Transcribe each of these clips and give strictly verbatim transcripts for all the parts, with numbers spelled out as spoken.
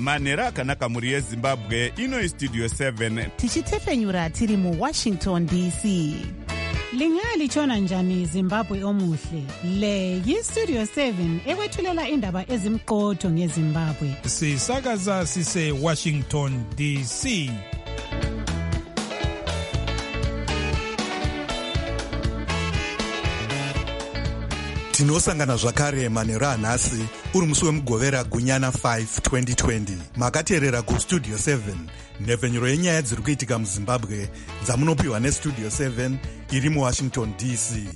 manhero akanaka mhuri yezimbabwe. Ino istudio seven tichitefenyura tiri muwashington D C. Lingalitshona njani Zimbabwe omuhle? Le yistudio seven ekwethulela indaba ezimqotho ngeZimbabwe. Sisakaza sise Washington D C. Tinosangana zvakare manhero anhasi uri musi wemugovera gunyana five twenty twenty. Makateerera kustudio seven, nhepfenyuro yenyaya dziri kuitika muZimbabwe dzamunopiwa nestudio seven iri muWashington D C.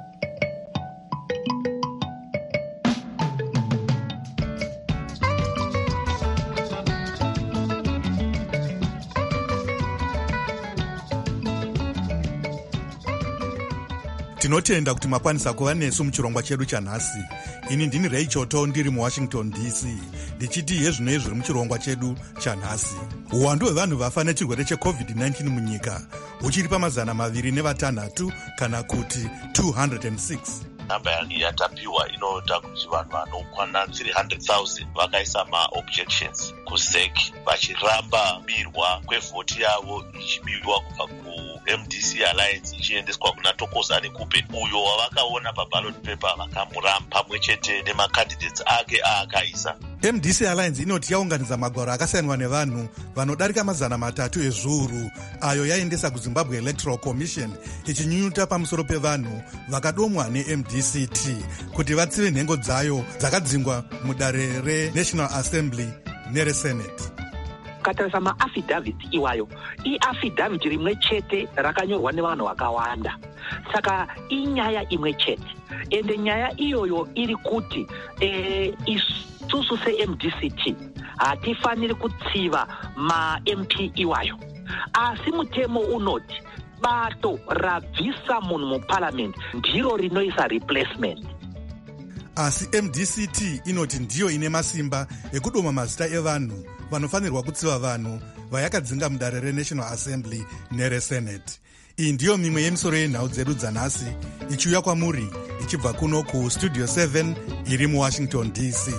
Tinotenda kuti makwanisa kuva nesu muchirongwa chedu chanhasi. Ini ndini Rachel To ndiri muWashington D C. Ndichiti hezvino zviri muchirongwa chedu chanhasi. Uwandu hwevanhu vafa nechirwere checovid nineteen munyika huchiri pamazana maviri nevatanhatu kana kuti two hundred six. Namba yatapiwa inoita kuti vanhu vanokwana three hundred thousand vakaisa ma-objections kuZEC vachiramba birwa kwevhoti yavo ichibirwa kubva ku M D C Alliance ichiendeswa kuna Thokozani Kupe, uyo wavakaona paballot paper vakamuramba pamwe chete nemacandidates ake aakaisa. M D C Alliance inoti yaunganidza magwaro akasainwa nevanhu vanodarika mazana matatu ezviuru ayo yaendesa kuZimbabwe Electoral Commission ichinyunyuta pamusoro pevanhu vakadomwa ne-M D C T kuti vatsive nhengo dzayo dzakadzingwa mudare reNational Assembly nereSenate. Katarisa ma-affidavit iwayo, i-affidavit rimwe chete rakanyorwa nevanhu vakawanda. Saka inyaya imwe chete. Ende nyaya iyoyo iri kuti eh, isusu se-M D C T hatifaniri kutsiva ma-M P iwayo. Asi mutemo unoti bato rabvisa munhu muparliament ndiro rinoisa replacement. Asi M D C T inoti ndiyo ine masimba ekudoma mazita evanhu vanofanirwa kutsiva vanhu vayakadzinga mudare reNational Assembly nereSenate. Iyi ndiyo mimwe yemisoro yenhau dzedu dzanhasi ichiuya kwamuri ichibva kuno kustudio seven iri muWashington D C.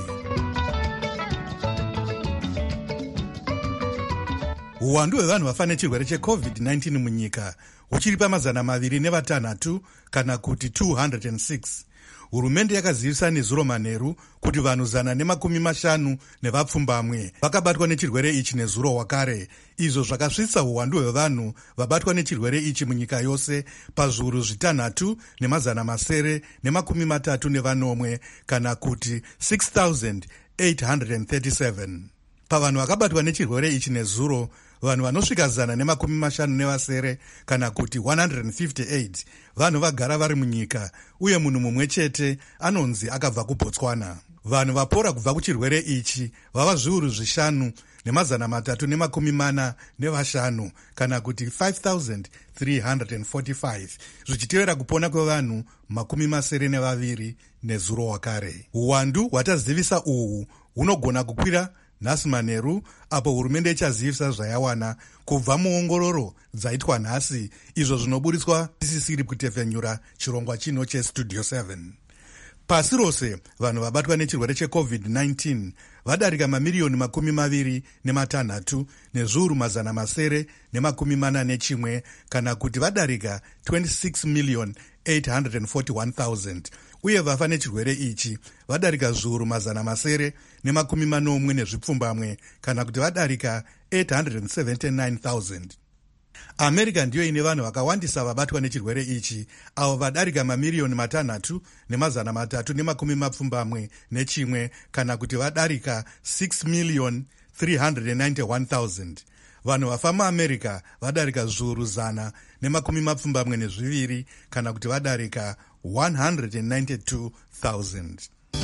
Uwandu hwevanhu vafa nechirwere checovid nineteen munyika huchiri pamazana maviri nevatanhatu kana kuti two hundred six. Hurumende yakazivisa nezuro manheru kuti vanhu zana nemakumi mashanu nevapfumbamwe vakabatwa nechirwere ichi nezuro wakare, izvo zvakasvitsa uwandu hwevanhu vabatwa nechirwere ichi munyika yose pazviuru zvitanhatu nemazana masere nemakumi matatu nevanomwe kana kuti six thousand eight hundred thirty-seven. Pavanhu vakabatwa nechirwere ichi nezuro, vanhu vanosvika zana nemakumi mashanu nevasere kana kuti one hundred fifty-eight vanhu vagara vari munyika, uye munhu mumwe chete anonzi akabva kuBotswana. Vanhu vapora kubva kuchirwere ichi vava zviuru zvishanu nemazana matatu nemakumi mana nevashanu kana kuti five thousand three hundred forty-five, zvichitevera kupona kwevanhu makumi masere nevaviri nezuro wakare. Uwandu hwatazivisa uhu hunogona kukwira nhasi manheru apo hurumende ichazivisa zvayawana kubva muongororo dzaitwa nhasi, izvo zvinoburitswa tisisiri kutefenyura chirongwa chino chestudio seven. Pasi rose vanhu vabatwa nechirwere checovid nineteen vadarika mamiriyoni makumi maviri nematanhatu nezviuru mazana masere nemakumi mana nechimwe kana kuti vadarika twenty-six million eight hundred forty-one thousand, uye vafa nechirwere ichi vadarika zviuru mazana masere nemakumi manomwe nezvipfumbamwe kana kuti vadarika eight hundred seventy-nine thousand. America ndiyo ine vanhu vakawandisa vabatwa nechirwere ichi, avo vadarika mamiriyoni matanhatu nemazana matatu nemakumi mapfumbamwe nechimwe kana kuti vadarika six million three hundred ninety-one thousand. Vanhu vafa muAmerica vadarika zviuru zana nemakumi mapfumbamwe nezviviri kana kuti vadarika one hundred ninety-two thousand.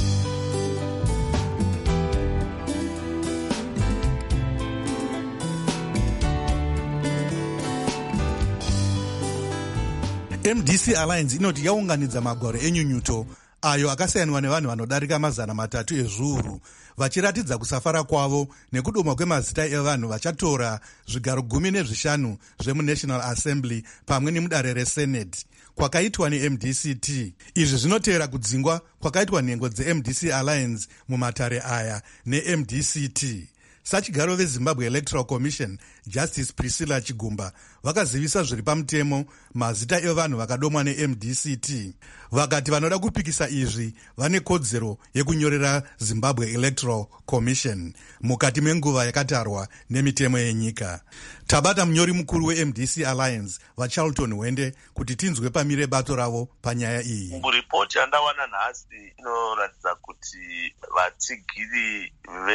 M D C Alliance inoti yaunganidza magwaro enyunyuto ayo akasainwa nevanhu vanodarika mazana matatu ezviuru, vachiratidza kusafara kwavo nekudoma kwemazita evanhu vachatora zvigaro gumi nezvishanu zvemuNational Assembly pamwe nemudare reSenate kwakaitwa ne-M D C T. Izvi zvinotevera kudzingwa kwakaitwa nhengo dze-M D C Alliance mumatare aya ne-M D C T. sachigaro vezimbabwe electoral commission justice priscilla chigumba vakazivisa zviri pamutemo mazita evanhu vakadomwa ne-M D C T. Vakati vanoda kupikisa izvi vane kodzero yekunyorera Zimbabwe Electoral Commission mukati menguva yakatarwa nemitemo yenyika. Tabata munyori mukuru we-M D C Alliance vaCharlton Wende kuti tinzwe pamire bato ravo panyaya iyi. Ripoti yandawana nhasi inoratidza kuti vatsigiri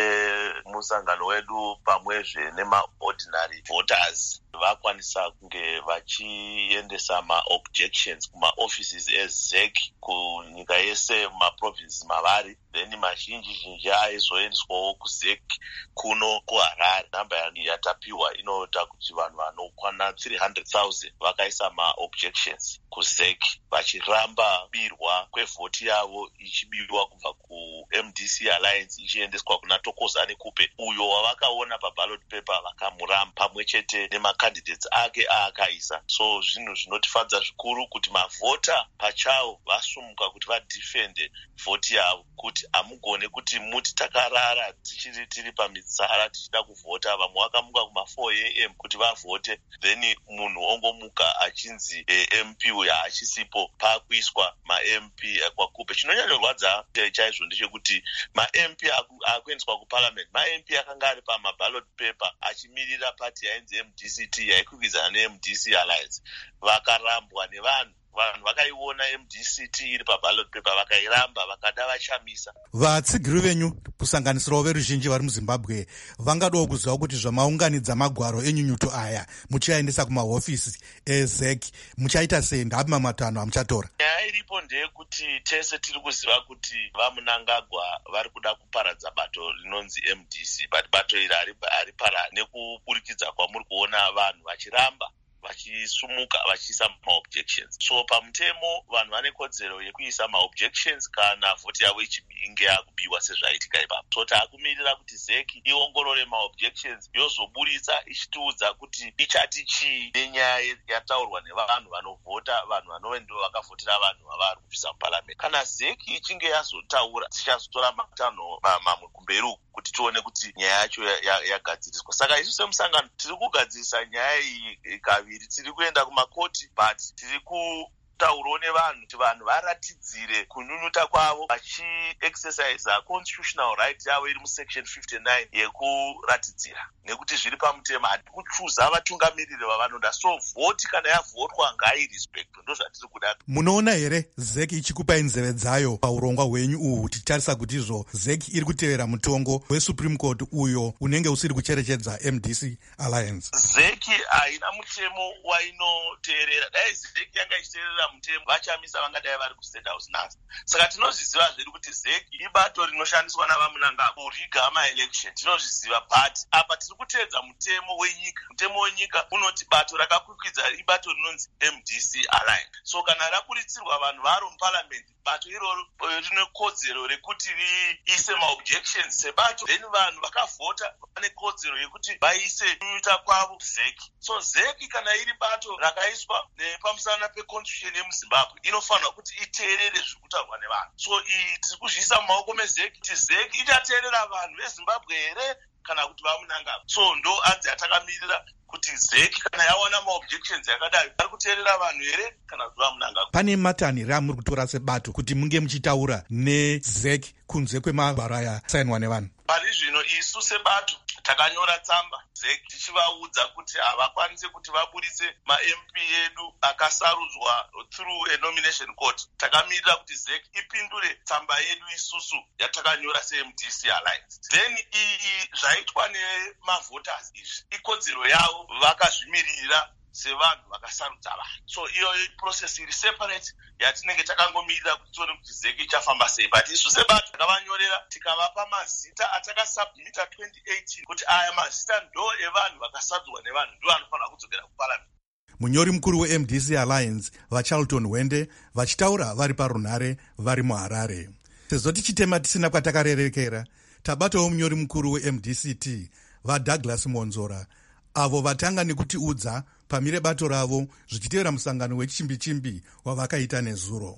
vemusangano wedu pamwezve nema-ordinary voters vakwanisa kunge vachiendesa ma-objections kuma-offices ezec kunyika yese mumaprovinces mavari, then mazhinji zhinji aizoendeswawo kuzec kuno kuharare. Namba yatapiwa inoita kuti vanhu vanokwana three hundred thousand vakaisa ma-objections kuzec vachiramba birwa kwevhoti yavo ichibiwa kubva ku-M D C Alliance ichiendeswa kuna Tokozani Kupe uyo wavakaona paballot paper vakamuramba pamwe chete nemacandidates ake aakaisa. So zvinhu zvinotifadza zvikuru kuti mavhota pachawo vasumuka kuti vadefende vhoti yavo, kuti hamugone kuti muti takarara tichiri tiri pamitsara tichida kuvhota. Vamwe vakamuka kuma four a m kuti vavhote, then munhu ongomuka achinzi eh, M P uyo achisipo pakuiswa ma-M P kwaKupe. Chinonyanyorwadza chaizvo ndechekuti ma-M P akuendeswa kuparliament, ma-M P akanga ari pamaballot paper achimirira pati yainzi M D C T yaikwikwidza ne-M D C Alliance, vakarambwa nevanhu. Vanhu vakaiona M D C T iri paballot paper vakairamba vakada vachamisa. Vatsigiri venyu kusanganisirawo veruzhinji vari muZimbabwe vangadawo kuziva kuti zvamaunganidza magwaro enyunyuto aya muchaendesa kumahofisi ezec muchaita sei? Ndapi matanho amuchatora? Nyaya iripo ndeyekuti tese tiri kuziva kuti vaMunangagwa vari kuda kuparadza bato rinonzi M D C, but bato iri hariparari nekuburikidza kwamuri kuona vanhu vachiramba vachisumuka vachiisa ma-objections. So pamutemo vanhu vane kodzero yekuisa ma-objections kana vhoti yavo ichinge yakubiwa sezvaitika ipapo. So taakumirira kuti zec iongorore ma-objections yozoburitsa ichitiudza kuti ichati chii nenyaya yataurwa nevanhu vanovhota, vanhu vanove ndo vakavhotera vanhu vavari kubvisa muparliament. Kana zec ichinge yazotaura tichazotora matanho mamwe kumberi uku kuti tione kuti nyaya yacho yagadziriswa. Saka isu semusangano tiri kugadzirisa nyaya iyi kaviri. Tiri kuenda kumakoti but tiri kutaurawo nevanhu kuti vanhu varatidzire kunyunyuta kwavo vachi-exercise constitutional right yavo iri musection fifty-nine yekuratidzira, nekuti zviri pamutemo hati kuchuza vatungamiriri vavanoda. So vhoti kana yavhotwa ngairespect, ndo zvatiri kuda. Munoona here zec ichikupai nzeve dzayo paurongwa hwenyu uhu tichitarisa kuti izvo zec iri kutevera mutongo weSupreme Court uyo unenge usiri kucherechedza M D C Alliance? Zec haina mutemo wainoteerera. Dai zec yanga ichiteerera mutemo vachamisa vangadai vari kuState House nhasi. Saka tinozviziva zvedu kuti zec ibato rinoshandiswa navaMunangagwa kuriga ma-election, tinozviziva, but apa tiri kuteedza mutemo wenyika. Mutemo wenyika unoti bato rakakwikwidza ibato rinonzi M D C Alliance. So kana raburitsirwa vanhu varo muparliament, bato iroro rine kodzero rekuti riise ma-objections sebato, then vanhu vakavhota vane kodzero yekuti vaise kunyuta kwavo zec. So zec kana iri bato rakaiswa pamusana peconstitution yemuZimbabwe inofanirwa kuti iteerere zviri kutaurwa nevanhu. So iyi tiri kuzviisa mumaoko mezec kuti zec ichateerera vanhu veZimbabwe here kana kuti vaMunangagwa. So ndo anzi atakamirira kuti zec kana yawana ma-objections yakadai ari kuteerera vanhu here kana kuti vaMunangagwa. Pane matanhiri amuri kutora sebato kuti munge muchitaura nezec kunze kwemagwaro aya sainwa nevanhu? Pari zvino isu sebato takanyora tsamba zec tichivaudza kuti havakwanisi kuti vaburitse ma-M P edu akasarudzwa through a nomination court. Takamirira kuti zec ipindure tsamba yedu isusu yatakanyora se-M D C Alliance. Then iyi zvaitwa nemavhoters izvi ikodzero yavo, vakazvimirira sevanhu vakasarudza vanhu. So iyo process iri separate yatinenge takangomirira kuti tione kuti zec ichafamba sei. But isu sebato takavanyorera tikavapa mazita atakasubmita twenty eighteen kuti aya mazita ndo evanhu vakasarudzwa nevanhu ndo vanofanira kudzokera kuparliament. Munyori mukuru we-M D C Alliance vaCharlton Wende vachitaura vari parunhare vari muHarare. Sezvo tichitema tisina kwatakarerekera, tabatawo munyori mukuru we-M D C T vaDouglas Monzora avo vatanga nekutiudza pamire bato ravo zvichitevera musangano wechimbi-chimbi wavakaita nezuro.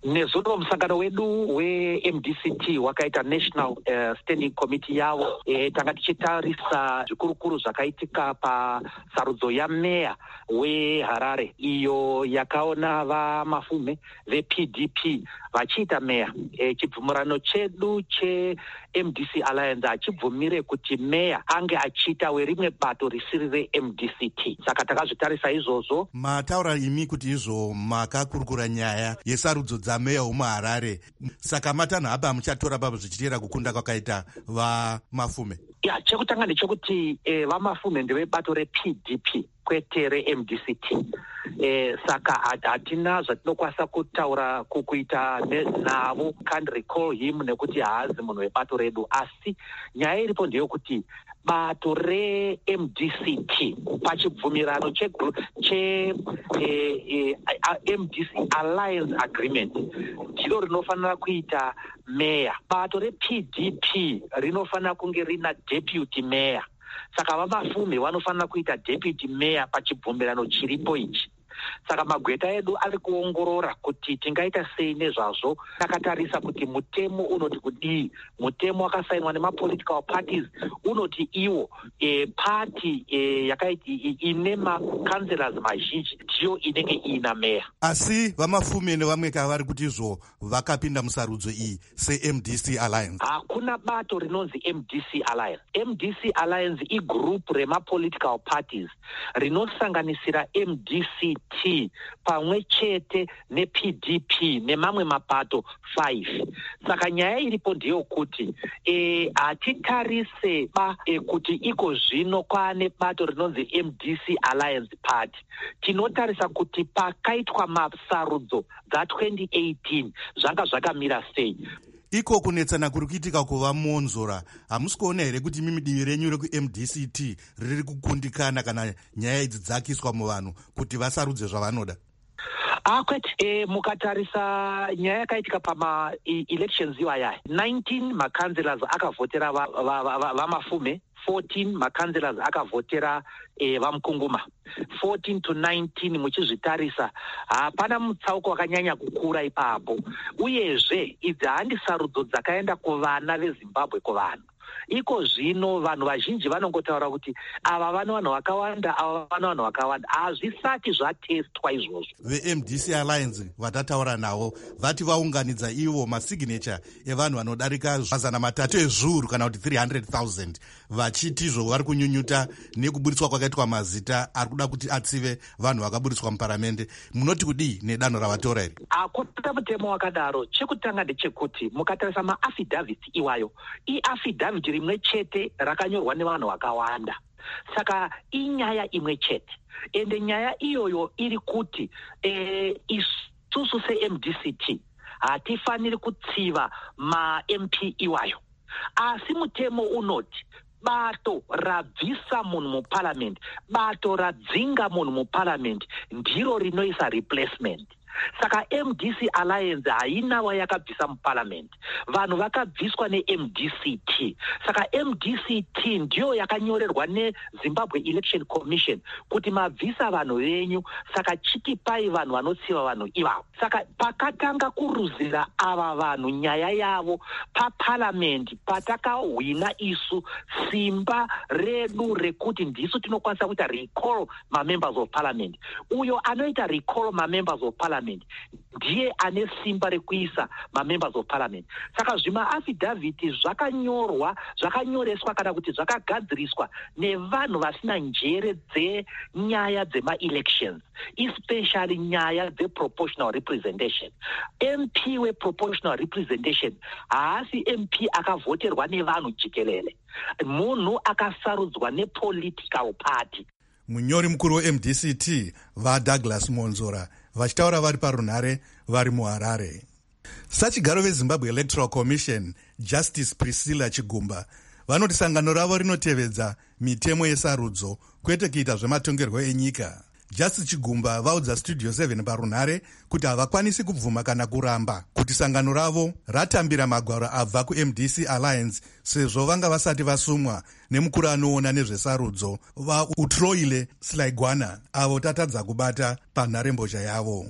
nezuno musangano wedu we-M D C T wakaita National uh, Standing Committee yavo e, tanga tichitarisa zvikurukuru zvakaitika pasarudzo yameya weHarare iyo yakaona vamafume ve-P D P vachiita meya. E, chibvumirano chedu che-M D C Alliance hachibvumire kuti meya ange achiita werimwe bato risiri re-M D C T. Saka takazvitarisa izvozvo. Mataura imi kuti izvo makakurukura nyaya yesarudzo dzameya wemuHarare, saka matanho apa muchatora baba zvichiteera kukunda kwakaita vamafume? Ya, chekutanga ndechekuti eh, vamafume ndevebato re-P D P kwete re-M D C T. Eh, saka hatina zvatinokwanisa kutaura kukuita navo, can't recall him nekuti haazi munhu webato redu, asi nyaya iripo ndeyekuti bato re-M D C T pachibvumirano che, che eh, eh, M D C Alliance Agreement ndiro rinofanira kuita meya. Bato re-P D P rinofanira kunge rina deputy meya. Saka vamafume vanofanira kuita deputy meya pachibvumirano chiripo ichi. Saka magweta edu ari kuongorora kuti tingaita sei nezvazvo. Takatarisa kuti mutemo unoti kudii. Mutemo wakasainwa nemapolitical parties unoti iwo e, party e, yakaiti ine makanselas mazhinji ndiyo inenge ina meya. Asi vamafume nevamwe ka vari kuti izvo vakapinda musarudzo iyi se-M D C Alliance. Hakuna bato rinonzi M D C Alliance. M D C Alliance igroup remapolitical parties rinosanganisira M D C T pamwe chete ne-P D P nemamwe mapato five. Saka nyaya iripo ndiyo kuti e, hatitarise ba e, kuti iko zvino kwaane bato rinonzi M D C Alliance Party. Tinotarisa kuti pakaitwa masarudzo dza-twenty eighteen zvanga zvakamira sei. Iko kunetsana kuri kuitika kuva monzora, hamusi kuona here kuti mimi divi renyu reku-M D C T riri kukundikana kana nyaya idzi dzakiswa muvanhu kuti vasarudze zvavanoda? Ah, kwete e, mukatarisa nyaya yakaitika pama elections iwaya nineteen makanselas akavhotera vamafume va, va, va fourteen makanselas akavhotera e, vamukunguma fourteen to nineteen. Muchizvitarisa hapana mutsauko wakanyanya kukura ipapo, uyezve idzi handi sarudzo dzakaenda kuvana veZimbabwe kuvanhu. Iko zvino vanhu vazhinji vanongotaura kuti ava vano vanhu vakawanda, ava vano vanhu vakawanda. Hazvisati zvatestwa izvozvo. Ve-M D C Alliance vatataura navo vati vaunganidza ivo masignature evanhu vanodarika mazana matatu ezviuru kana kuti three hundred thousand vachiti izvo vari kunyunyuta nekuburitswa kwakaitwa mazita ari kuda kuti atsive vanhu vakaburitswa muparamende. Munoti kudii nedanho ravatora iri? Hakuna mutemo wakadaro. Chekutanga ndechekuti mukatarisa maaffidavit iwayo, iaffidavit rimwe chete rakanyorwa nevanhu vakawanda. Saka inyaya imwe chete. Ende nyaya iyoyo iri kuti e, isusu se-M D C T hatifaniri kutsiva ma-M P iwayo. Asi mutemo unoti bato rabvisa munhu muparliament, bato radzinga munhu muparliament ndiro rinoisa replacement. Saka M D C Alliance haina wayakabvisa muparliament, vanhu vakabviswa ne-M D C T. Saka M D C T ndiyo yakanyorerwa neZimbabwe Election Commission kuti mabvisa vanhu venyu, saka chikipai vanhu vanotsiva vanhu ivavo. Saka pakatanga kuruzira ava vanhu nyaya yavo paparliament patakahwina isu simba redu rekuti ndisu tinokwanisa kuita recall ma-members of parliament. Uyo anoita recall ma-members of parliament ndiye ane simba rekuisa ma-members of parliament. Saka zvima-affidavit zvakanyorwa, zvakanyoreswa kana kuti zvakagadziriswa nevanhu vasina njere dzenyaya dzema-elections, especially nyaya dze-proportional representation. M P we-proportional representation haasi M P akavhoterwa nevanhu jikelele, munhu akasarudzwa ne-political party. Munyori mukuru we-M D C T vaDouglas Monzora vachitaura vari parunhare vari muHarare. Sachigaro veZimbabwe Electoral Commission Justice Priscilla Chigumba vanoti sangano ravo rinotevedza mitemo yesarudzo kwete kuita zvematongerwo enyika. Justice Chigumba vaudza Studio seven parunhare kuti havakwanisi kubvuma kana kuramba kuti sangano ravo ratambira magwaro abva ku-M D C Alliance sezvo vanga vasati vasumwa nemukuru anoona nezvesarudzo vaUtroile Slaigwana avo tatadza kubata panharembozha yavo.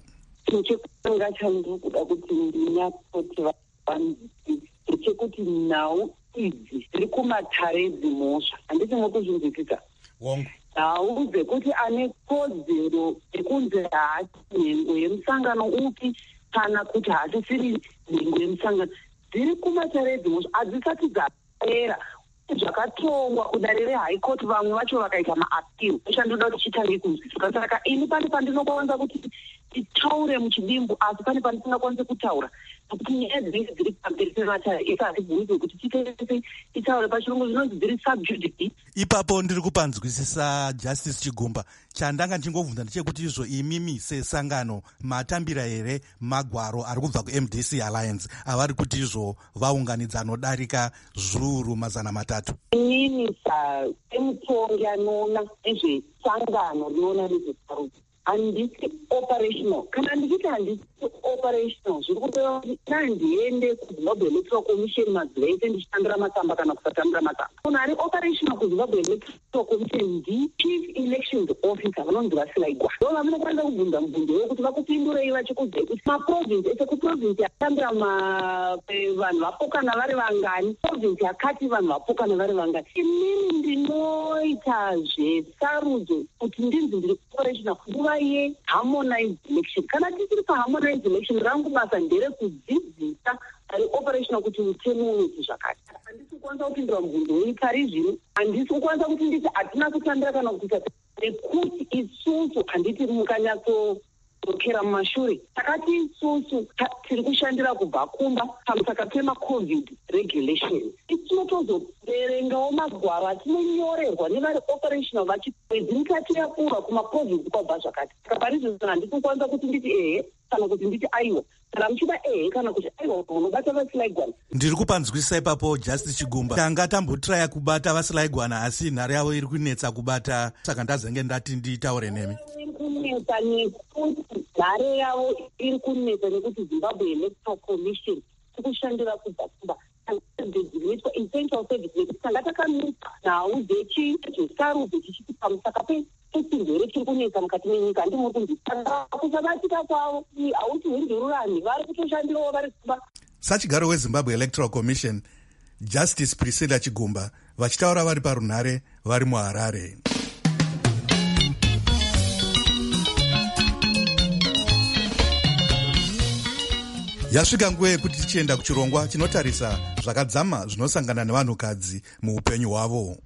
chekutanga changu kuda kuti ndinyatoti vanzwisise chekuti nhau idzi dziri kumatare dzimhosva handisi mukuzvinzwisisa nhau dzekuti ane kodzero yekunzi haasi nhengo yemusangano upi kana kuti haasisiri nhengo yemusangano dziri kumatare dzimhosva hadzisati dzapera zvakatongwa kudare rehigh court vamwe vacho vakaita maappeal ochandoda kuti chitange kunzwisisa saka ini pane pandinokwanisa kuti titaure muchidimbu asi pane pandisingakwanisi kutaura nokuti nyaya dzinenge dziri pamberi pematare ese hadzibvunzwe kuti titese titaure pachirungu zvinonzi dziri subjudice. Ipapo ndiri kupanzwisisa Justice Chigumba. Chandanga ndichingovhunza ndechekuti izvo imimi sesangano matambira here magwaro ari kubva ku-M D C Alliance avari kuti izvo vaunganidza anodarika zviuru mazana matatu. Inini semutongi anoona nezvesangano rinoona nezvesarudzo handisi operational kana ndichiti handisi operational zviri kureva kuti nandiende kuzimbabwe electoral commission mazuva ese ndichishandira matsamba kana kusatambira matsamba. Munhu ari operational kuzimbabwe electoral commission ndi-chief elections officer vanonzi vasilaigwa ndo vamunokwanisa kubvunza mubvunzo wekuti vakupindurei vachikubvei kuti maprovince ese kuprovince yakatambira vanhu vapokana vari vangani province yakati vanhu vapokana vari vangani. Inini ndinoita zvesarudzo kuti ndinzi ndiri operational nguva ye-harmonized election. Kana tisiri paharmonized election rangu basa ndere kudzidzisa ari operational kuti mutemo unoiti zvakati. Handisi kukwanisa kupindura mubvunzo wenyu pari zvino handisi kukwanisa kuti nditi hatina kutambira kana kuti nekuti isusu handiti mukanyatsokera mumashure takati isusu tiri kushandira kubva kumba pamusaka pemacovid regulation. Tinotozoverengawo magwaro atinonyorerwa nevari operational vachi mwedzi mitatu yapfuura kumaprovinsi kwabva zvakati. Saka pari zvino handisi kukwanisa kuti nditi ehe kana kuti nditi aiwa kana muchida ehe kana kuti aiwa unobata vasilaigwana. Ndiri kupanzwisisa ipapo Justice Chigumba. Tanga tambotiraya kubata vasilaigwana asi nhare yavo iri kunetsa kubata saka ndazenge ndati nditaure nemi. Iri kunetsa nekuti nhare yavo iri kunetsa nekuti Zimbabwe Electoral Commission tikushandira kubva kumba dzinoitwa essential service nekuti tanga takamisa nhau dzechisarudzo dzichiti pamusaka pechirwere chiri kunetsa mukati menyika handi muri kunzwisisa kusabatika kwavo hauti hwendururani vari kutoshandirawo vari kuba. Sachigaro weZimbabwe Electoral Commission Justice Priscilla Chigumba vachitaura vari parunhare vari muHarare. Yasvika nguva yekuti tichienda kuchirongwa chinotarisa zvakadzama zvinosangana nevanhukadzi muupenyu hwavo.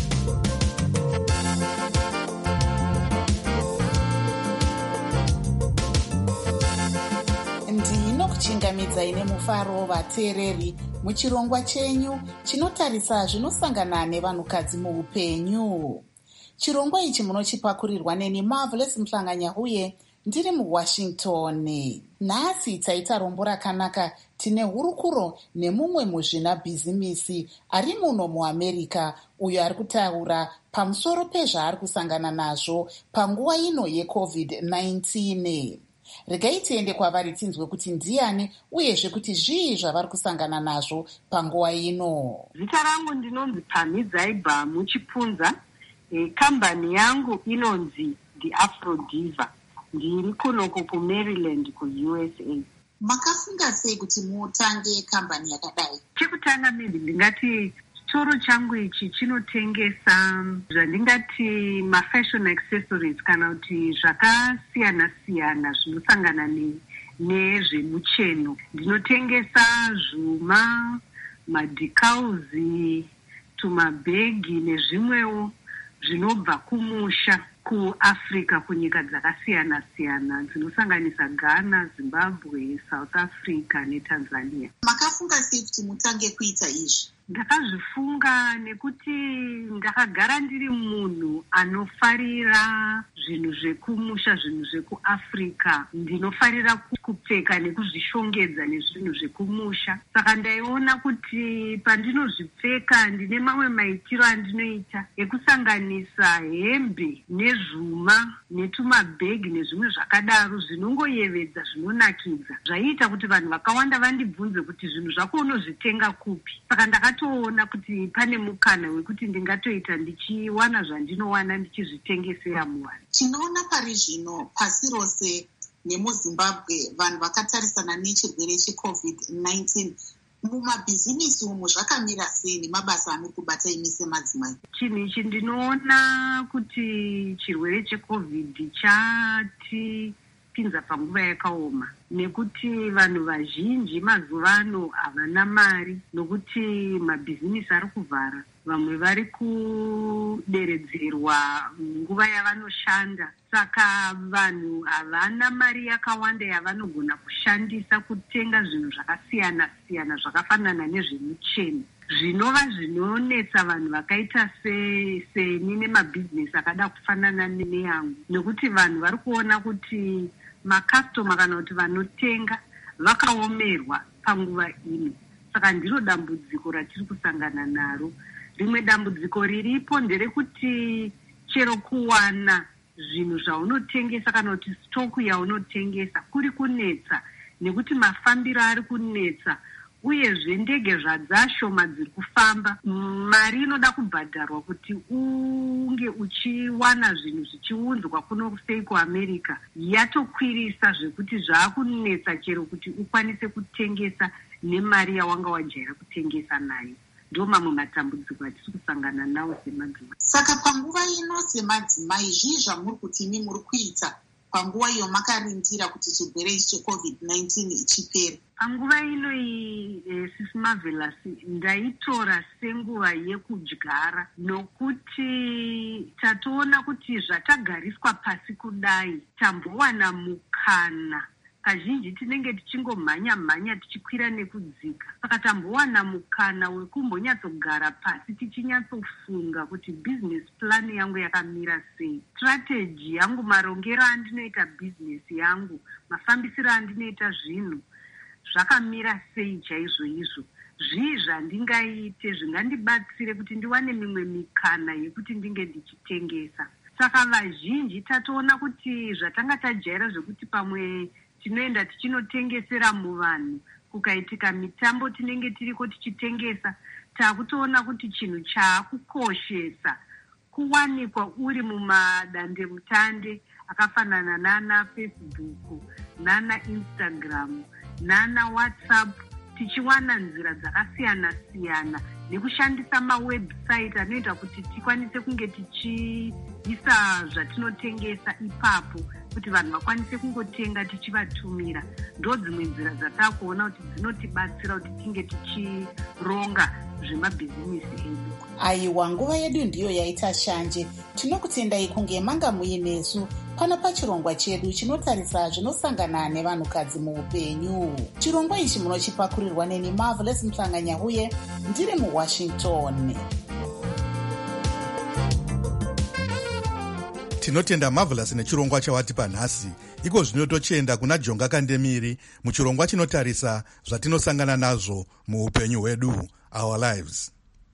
ndinokuchingamidzai nemufaro vateereri muchirongwa chenyu chinotarisa zvinosangana nevanhukadzi muupenyu. Chirongwa ichi munochipakurirwa neni Marvelous Mhlanganya uye ndiri muWashington. Nhasi taita rombo rakanaka tine hurukuro nemumwe muzvina bhizimisi ari muno muAmerica uyo ari kutaura pamusoro pezvaari kusangana nazvo panguva ino yecovid nineteen. Regai tiende kwavari tinzwe kuti ndiani uyezve kuti zvii zvavari kusangana nazvo panguva ino. Zita rangu ndinonzi Pamidzaibha Muchipunza. E, kambani yangu inonzi The Afro Diva. Ndiri kunoko kuMaryland kuU S A. Makafunga sei kuti mutange kambani yakadai? Chekutanga maybe ndingati chitoro changu ichi chinotengesa zvandingati mafashion accessories kana kuti zvakasiyana siyana zvinosangana nezvemucheno. Ndinotengesa zvuma, madhikauzi, tumabhegi nezvimwewo zvinobva kumusha kuAfrica, kunyika dzakasiyana siyana dzinosanganisa Ghana, Zimbabwe, South Africa neTanzania. Makafunga sei kuti mutange kuita izvi? Ndakazvifunga nekuti ndakagara ndiri munhu anofarira zvinhu zvekumusha, zvinhu zvekuAfrica. Ndinofarira kupfeka nekuzvishongedza nezvinhu zvekumusha. Saka ndaiona kuti pandinozvipfeka ndine mamwe maitiro andinoita ekusanganisa hembe nezvuma netumabhegi nezvimwe zvakadaro zvinongoyevedza, zvinonakidza. Zvaiita kuti vanhu vakawanda vandibvunze kuti zvinhu zvako unozvitenga kupi. Saka ndakatoona kuti pane mukana wekuti ndingatoita ndichiwana zvandinowana ndichizvitengesera muvanhu. Tinoona pari zvino pasi rose nemuzimbabwe vanhu vakatarisana nechirwere checovid nineteen, mumabhizimisi umu zvakamira sei nemabasa anori kubata imi semadzimai? Chinhu ichi ndinoona kuti chirwere checovid chatipinza panguva yakaoma, nekuti vanhu vazhinji mazuva ano havana mari, nokuti mabhizimisi ari kuvhara, vamwe vari kuderedzerwa nguva yavanoshanda. Saka vanhu havana mari yakawanda yavanogona kushandisa kutenga zvinhu zvakasiyana siyana zvakafanana nezvemucheni. Zvinova zvinonetsa vanhu vakaita seni nemabhizinesi akada kufanana neyangu, nekuti vanhu vari kuona kuti makastoma kana kuti vanotenga vakaomerwa panguva ino. Saka ndiro dambudziko ratiri kusangana naro. Rimwe dambudziko riripo nderekuti chero kuwana zvinhu zvaunotengesa kana kuti stoku yaunotengesa kuri kunetsa, nekuti mafambiro ari kunetsa, uyezve ndege zvadzashoma dziri kufamba. Mari inoda kubhadharwa kuti unge uchiwana zvinhu zvichiunzwa kuno sei kuAmerica yatokwirisa zvekuti zvaakunetsa chero kuti ukwanise kutengesa nemari yawanga wajaira kutengesa nayo. Ndo mamwe matambudziko atiri kusangana nawo semadzimai. Saka panguva ino semadzimai, zvii zvamuri kuti imi muri kuita panguva iyo makarindira kuti chirwere ichi checovid nineteen ichipere? Panguva ino iyi e, sisi Marvelous, ndaitora senguva yekudyara, nokuti tatoona kuti zvatagariswa pasi kudai tambowana mukana. Kazhinji tinenge tichingomhanya mhanya tichikwira nekudzika. Saka tambowana mukana wekumbonyatsogara pasi tichinyatsofunga kuti business plan yangu yakamira sei, strategy yangu, marongero andinoita business yangu, mafambisiro andinoita zvinhu zvakamira sei chaizvo izvo. Zvii zvandingaite zvingandibatsire kuti ndiwane mimwe mikana yekuti ndinge ndichitengesa. Saka vazhinji tatoona kuti zvatanga tajaira zvekuti pamwe tinoenda tichinotengesera muvanhu, kukaitika mitambo tinenge tiriko tichitengesa, takutoona kuti chinhu chaakukoshesa kuwanikwa uri mumadande mutande akafanana nana Facebook, nana Instagram, nana WhatsApp, tichiwana nzira dzakasiyana siyana nekushandisa mawebsite anoita kuti tikwanise kunge tichiisa zvatinotengesa ipapo kuti vanhu vakwanise kungotenga tichivatumira. Ndo dzimwe nzira dzatakuona kuti dzinotibatsira kuti tinge tichironga zvemabhizimisi edu. Aiwa, nguva yedu ndiyo yaita shanje. Tinokutendai kunge manga muinesu pano pachirongwa chedu chinotarisa zvinosangana nevanhukadzi muupenyu. Chirongwa ichi munochipakurirwa neni Marvelous Mhlanganya-Huye, ndiri muWashington. Tinotenda Marvelous nechirongwa chawatipa nhasi. Iko zvino tochienda kuna Jonga Kandemiri muchirongwa chinotarisa zvatinosangana nazvo muupenyu hwedu, our lives.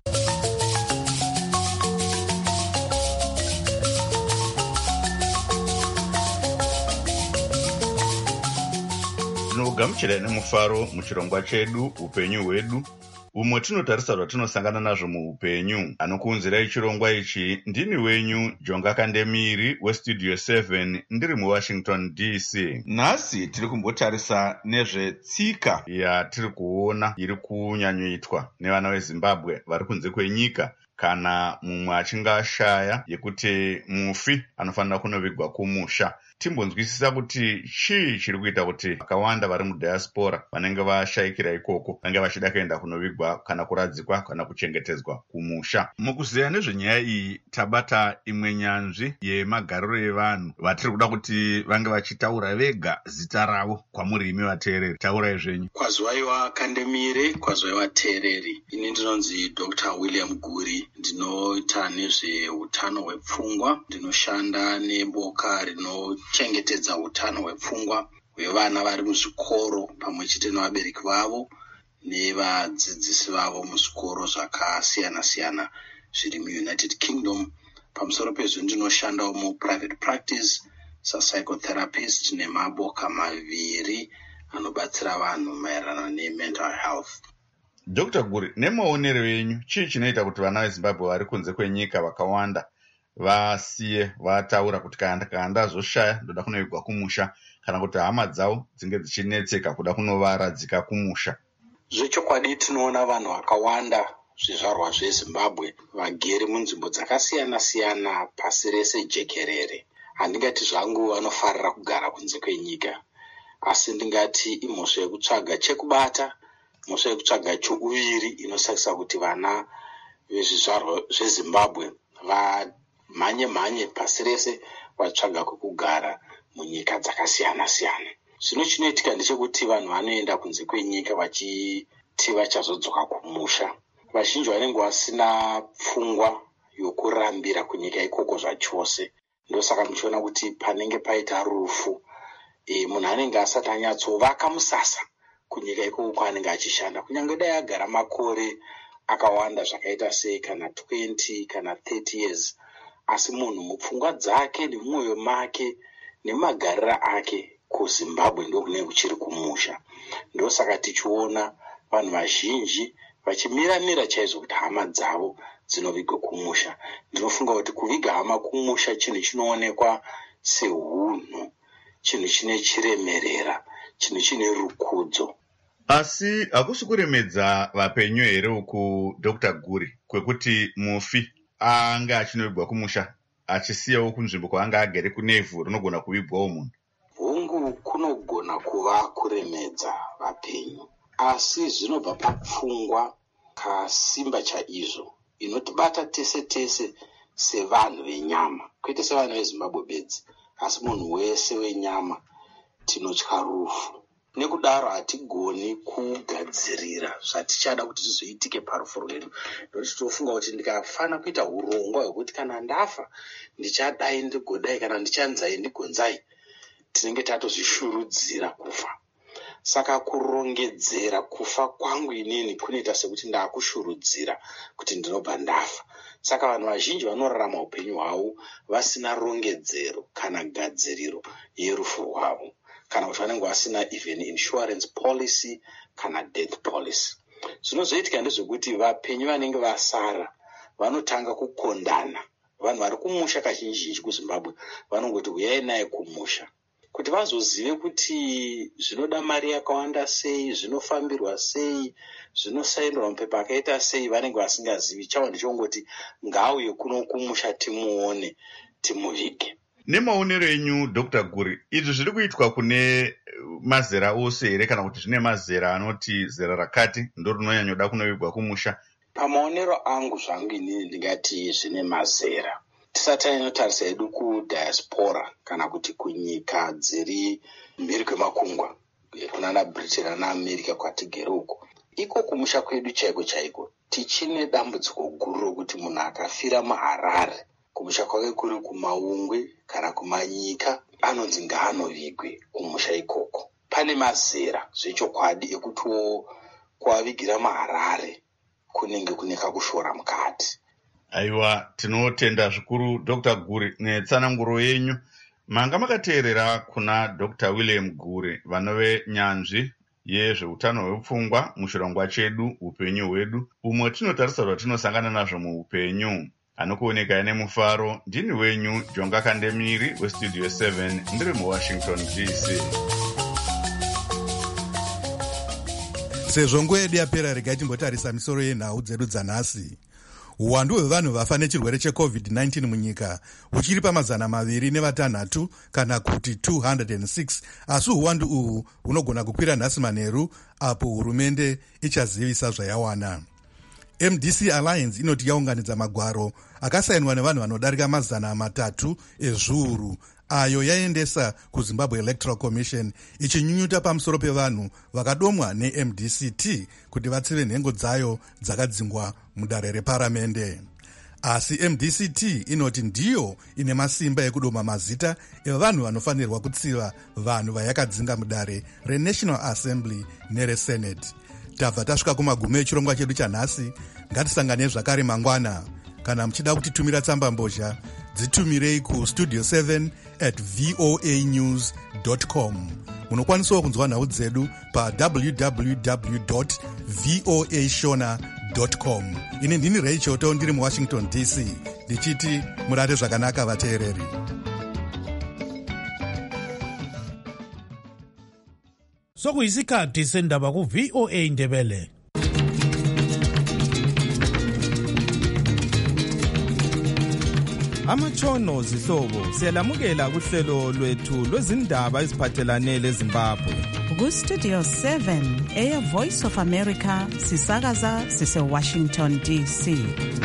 Tinogamuchira nemufaro muchirongwa chedu upenyu hwedu, umwe tinotarisa zvatinosangana nazvo muupenyu. Anokuunzirai chirongwa ichi ndini wenyu Jonga Kandemiri westudio seven, ndiri muWashington D C. Nhasi tiri kumbotarisa nezvetsika yatiri kuona iri kunyanyoitwa nevana veZimbabwe vari kunze kwenyika kana mumwe achinge ashaya yekuti mufi anofanira kunovigwa kumusha. Timbonzwisisa kuti chii chiri kuita kuti vakawanda vari mudiaspora vanenge vashayikira ikoko vanenge vachida kuenda kunovigwa kana kuradzikwa kana kuchengetedzwa kumusha. Mukuziya nezvenyaya iyi tabata imwe nyanzvi yemagariro evanhu vatiri kuda kuti vange vachitaura vega zita ravo kwamuri imi vateereri. Taurai zvenyu. Kwazwaiwa Kandemire, kwazwaiwa teereri. Ini ndinonzi Doctor William Guri, ndinoita nezveutano hwepfungwa, ndinoshanda neboka rino chengetedza utano hwepfungwa hwevana vari muzvikoro pamwe chete nevabereki vavo nevadzidzisi vavo muzvikoro zvakasiyana siyana zviri muUnited Kingdom. Pamusoro pezvo ndinoshandawo mu private practice sapsychotherapist nemaboka maviri anobatsira vanhu maererano nemental health. Doctor Guri, nemaonero enyu chii chinoita kuti vana veZimbabwe vari kunze kwenyika vakawanda vasiye vataura kuti kana ndazoshaya ndoda kunovigwa kumusha, kana kuti hama dzavo dzinge dzichinetseka kuda kunovaradzika kumusha. Zvechokwadi tinoona vanhu vakawanda zvizvarwa zveZimbabwe vagere munzvimbo dzakasiyana-siyana pasi rese jekerere. Handingati zvangu vanofarira kugara kunze kwenyika, asi ndingati imhosva yekutsvaga chekubata, mhosva yekutsvaga chouviri inosakisa kuti vana vezvizvarwa zveZimbabwe vamhanye-mhanye pasi rese vatsvaga kwekugara munyika dzakasiyana-siyana. Zvino chinoitika ndechekuti vanhu vanoenda kunze kwenyika vachiti vachazodzoka kumusha. Vazhinji vanenge vasina pfungwa yokurambira kunyika ikoko zvachose. Ndosaka muchiona kuti panenge paita rufu, e, munhu anenge asati anyatsovaka musasa kunyika ikoko kwaanenge achishanda. Kunyange dai agara makore akawanda zvakaita sei kana twenty kana thirty years, asi munhu mupfungwa dzake nemumwoyo make nemagarira ake kuZimbabwe ndokunenge kuchiri kumusha. Ndosaka tichiona vanhu vazhinji vachimira-mira chaizvo kuti hama dzavo dzinovigwa kumusha. Ndinofunga kuti kuviga hama kumusha chinhu chinoonekwa seunhu, chinhu chine chiremerera, chinhu chine rukudzo. Asi hakusi kuremedza vapenyu here uku Doctor Guri, kwekuti mufi anga achinovigwa kumusha achisiyawo kunzvimbo kwaanga agere kunevhu rinogona kuvigwawo munhu? Hungu kunogona kuva kuremedza vapenyu, asi zvinobva papfungwa kasimba chaizvo inotibata tese tese sevanhu venyama, kwete sevanhu veZimbabwe bedzi, asi munhu wese wenyama tinotya rufu. Nekudaro hatigoni kugadzirira zvatichada kuti zvizoitike parufu rwedu. Ndokuti tofunga kuti ndikafana kuita urongwa hwekuti kana ndafa ndichadai ndigodai, kana ndichanzai ndigonzai, tinenge tatozvishurudzira kufa. Saka kurongedzera kufa kwangu inini kunoita sekuti ndakushurudzira kuti ndinobva ndafa. Saka vanhu vazhinji vanorarama upenyu hwavo vasina rongedzero kana gadziriro yerufu rwavo, kana kuti vanenge vasina even insurance policy kana death policy. Zvinozoitika ndezvekuti vapenyu vanenge vasara vanotanga kukondana. Vanhu vari kumusha kazhinji kuZimbabwe vanongoti uyai naye kumusha, kuti vazozive kuti zvinoda mari yakawanda sei, zvinofambirwa sei, zvinosainirwa mupepa akaita sei, vanenge vasingazivi. Chavo ndichongoti ngaauye kuno kumusha timuone, timuvige. Nemaonero enyu Doctor Guri, izvi zviri kuitwa kune mazera ose here, kana kuti zvine mazera anoti zera rakati ndo rinonyanyoda kunovigwa kumusha? Pamaonero angu zvangu inini ndingati zvine mazera. Tisati inotarisa edu kudiaspora kana kuti kunyika dziri mberi kwemakungwa, kunana Britain nana America kwatigere uko, iko kumusha kwedu chaiko chaiko tichine dambudziko guru rokuti munhu akafira muHarare, kumusha kwake kuri kumaungwe kana kumanyika, anonzi ngaanovigwe kumusha ikoko. Pane mazera zvechokwadi ekutiwo kuavigira muHarare kunenge kune kakushora mukati. Aiwa, tinotenda zvikuru Doctor Guri netsananguro yenyu. Manga makateerera kuna Doctor William Guri, vanove nyanzvi yezveutano hwepfungwa muchirongwa chedu upenyu hwedu, umwe tinotarisa zvatinosangana nazvo muupenyu. Anokuoneka ine mufaro, ndini wenyu Jonga Kandemiri weStudio seven, ndiri muWashington D C. Sezvo nguva yedu yapera, regai timbotarisa misoro yenhau dzedu dzanhasi. Uwandu hwevanhu vafa nechirwere checovid nineteen munyika huchiri pamazana maviri nevatanhatu kana kuti two hundred six, asi uwandu uhu hunogona kukwira nhasi manheru apo hurumende ichazivisa zvayawana. M D C Alliance inoti yaunganidza magwaro akasainwa nevanhu vanodarika mazana matatu ezviuru ayo yaendesa kuZimbabwe Electoral Commission ichinyunyuta pamusoro pevanhu vakadomwa ne-M D C T kuti vatsive nhengo dzayo dzakadzingwa mudare reparamende. Asi M D C T inoti ndiyo ine masimba ekudoma mazita evanhu vanofanirwa kutsiva vanhu vayakadzinga mudare reNational Assembly nereSenate. Tabva tasvika kumagumo echirongwa chedu chanhasi. Ngatisangane zvakare mangwana. Kana muchida kutitumira tsamba mbozha, dzitumirei ku studio seven at voa news dot com. Munokwanisawo kunzwa nhau dzedu pa w w w dot voa shona dot com. Ini ndini Ray Choto, ndiri muWashington D C. ndichiti murare zvakanaka vateereri. Sokuyisikhathi sendaba ku-V O A Ndebele. Amatshono zihlobo siyalamukela kuhlelo lwethu lwezindaba eziphathelane leZimbabwe. Ku-Studio seven eya Voice of America sisakaza sise Washington D C.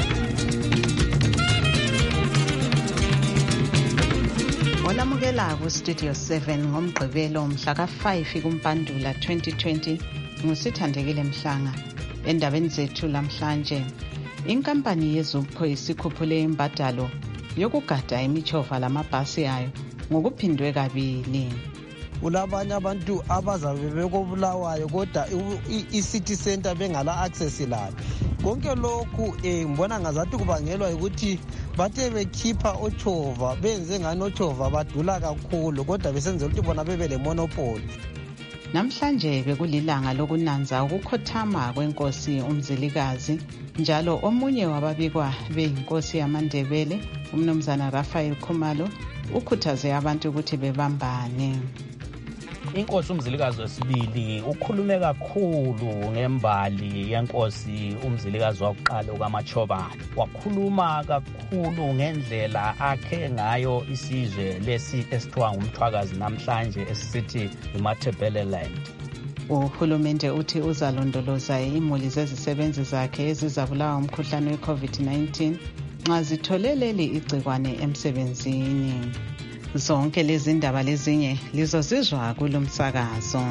Olamukela ku-Studio seven ngomgqibelo mhla ka five kuMpandula twenty twenty ngusithandekile Mhlanga. Endabeni zethu lamhlanje, inkampani yeZupco isikhuphule imbadalo yokugada imichova lamabhasi ayo ngokuphindwe kabili. Kulabanye abantu abazabe bekobulawayo kodwa i-city center bengala access lalo. Konke lokhu eh ngibona ngazathi kubangelwa ukuthi bathe bekhipha ochova benze ngani ochova badula kakhulu kodwa besenzela ukuthi bona bebe le monopoly. Namhlanje bekulilanga lokunanza ukukhothama kwenkosi uMzilikazi, njalo omunye wababikwa beyinkosi yamaNdebele uMnumzana Raphael Khumalo ukhuthaze abantu ukuthi bebambane. Inkosi uMzilikazi wesibili ukhulume kakhulu ngembali yenkosi uMzilikazi wokuqala ukaMachobane. Wakhuluma kakhulu ngendlela akhe ngayo isizwe lesi esithiwa ngumthwakazi namhlanje esisithi iMatabeleland. Uhulumende uthi uzalondoloza imuli zezisebenzi zakhe ezizabulawa umkhuhlane we-COVID nineteen nxa zitholeleli igcikwane emsebenzini. Zonke lezi ndaba lezinye lizozizwa kulomsakazo.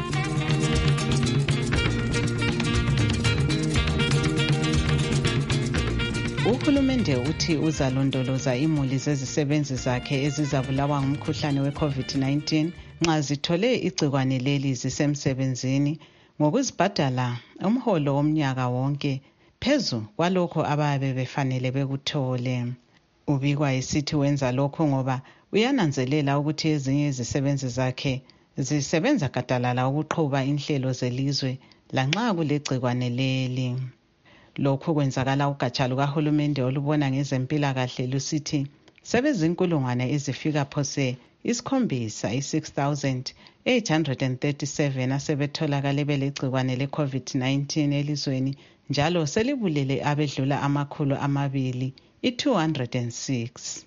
Uhulumende uthi uzalondoloza imuli zezisebenzi zakhe ezizabulawa ngumkhuhlane we-COVID nineteen nxa zithole igcikwane leli zisemsebenzini ngokuzibhadala umholo womnyaka wonke phezu kwalokho ababe befanele bekuthole. Ubikwa isithi wenza lokho ngoba uyananzelela ukuthi ezinye izisebenzi zakhe zisebenza gadalala ukuqhuba inhlelo zelizwe lanxa kulegcikwane leli. Lokhu kwenzakala ugatsha lukahulumende olubona ngezempilakahle lusithi sebezinkulungwane ezifika phose isikhombisa i-six thousand eight hundred thirty-seven asebetholakale belegcikwane le-COVID nineteen elizweni, njalo selibulele abedlula amakhulu amabili i-two hundred six.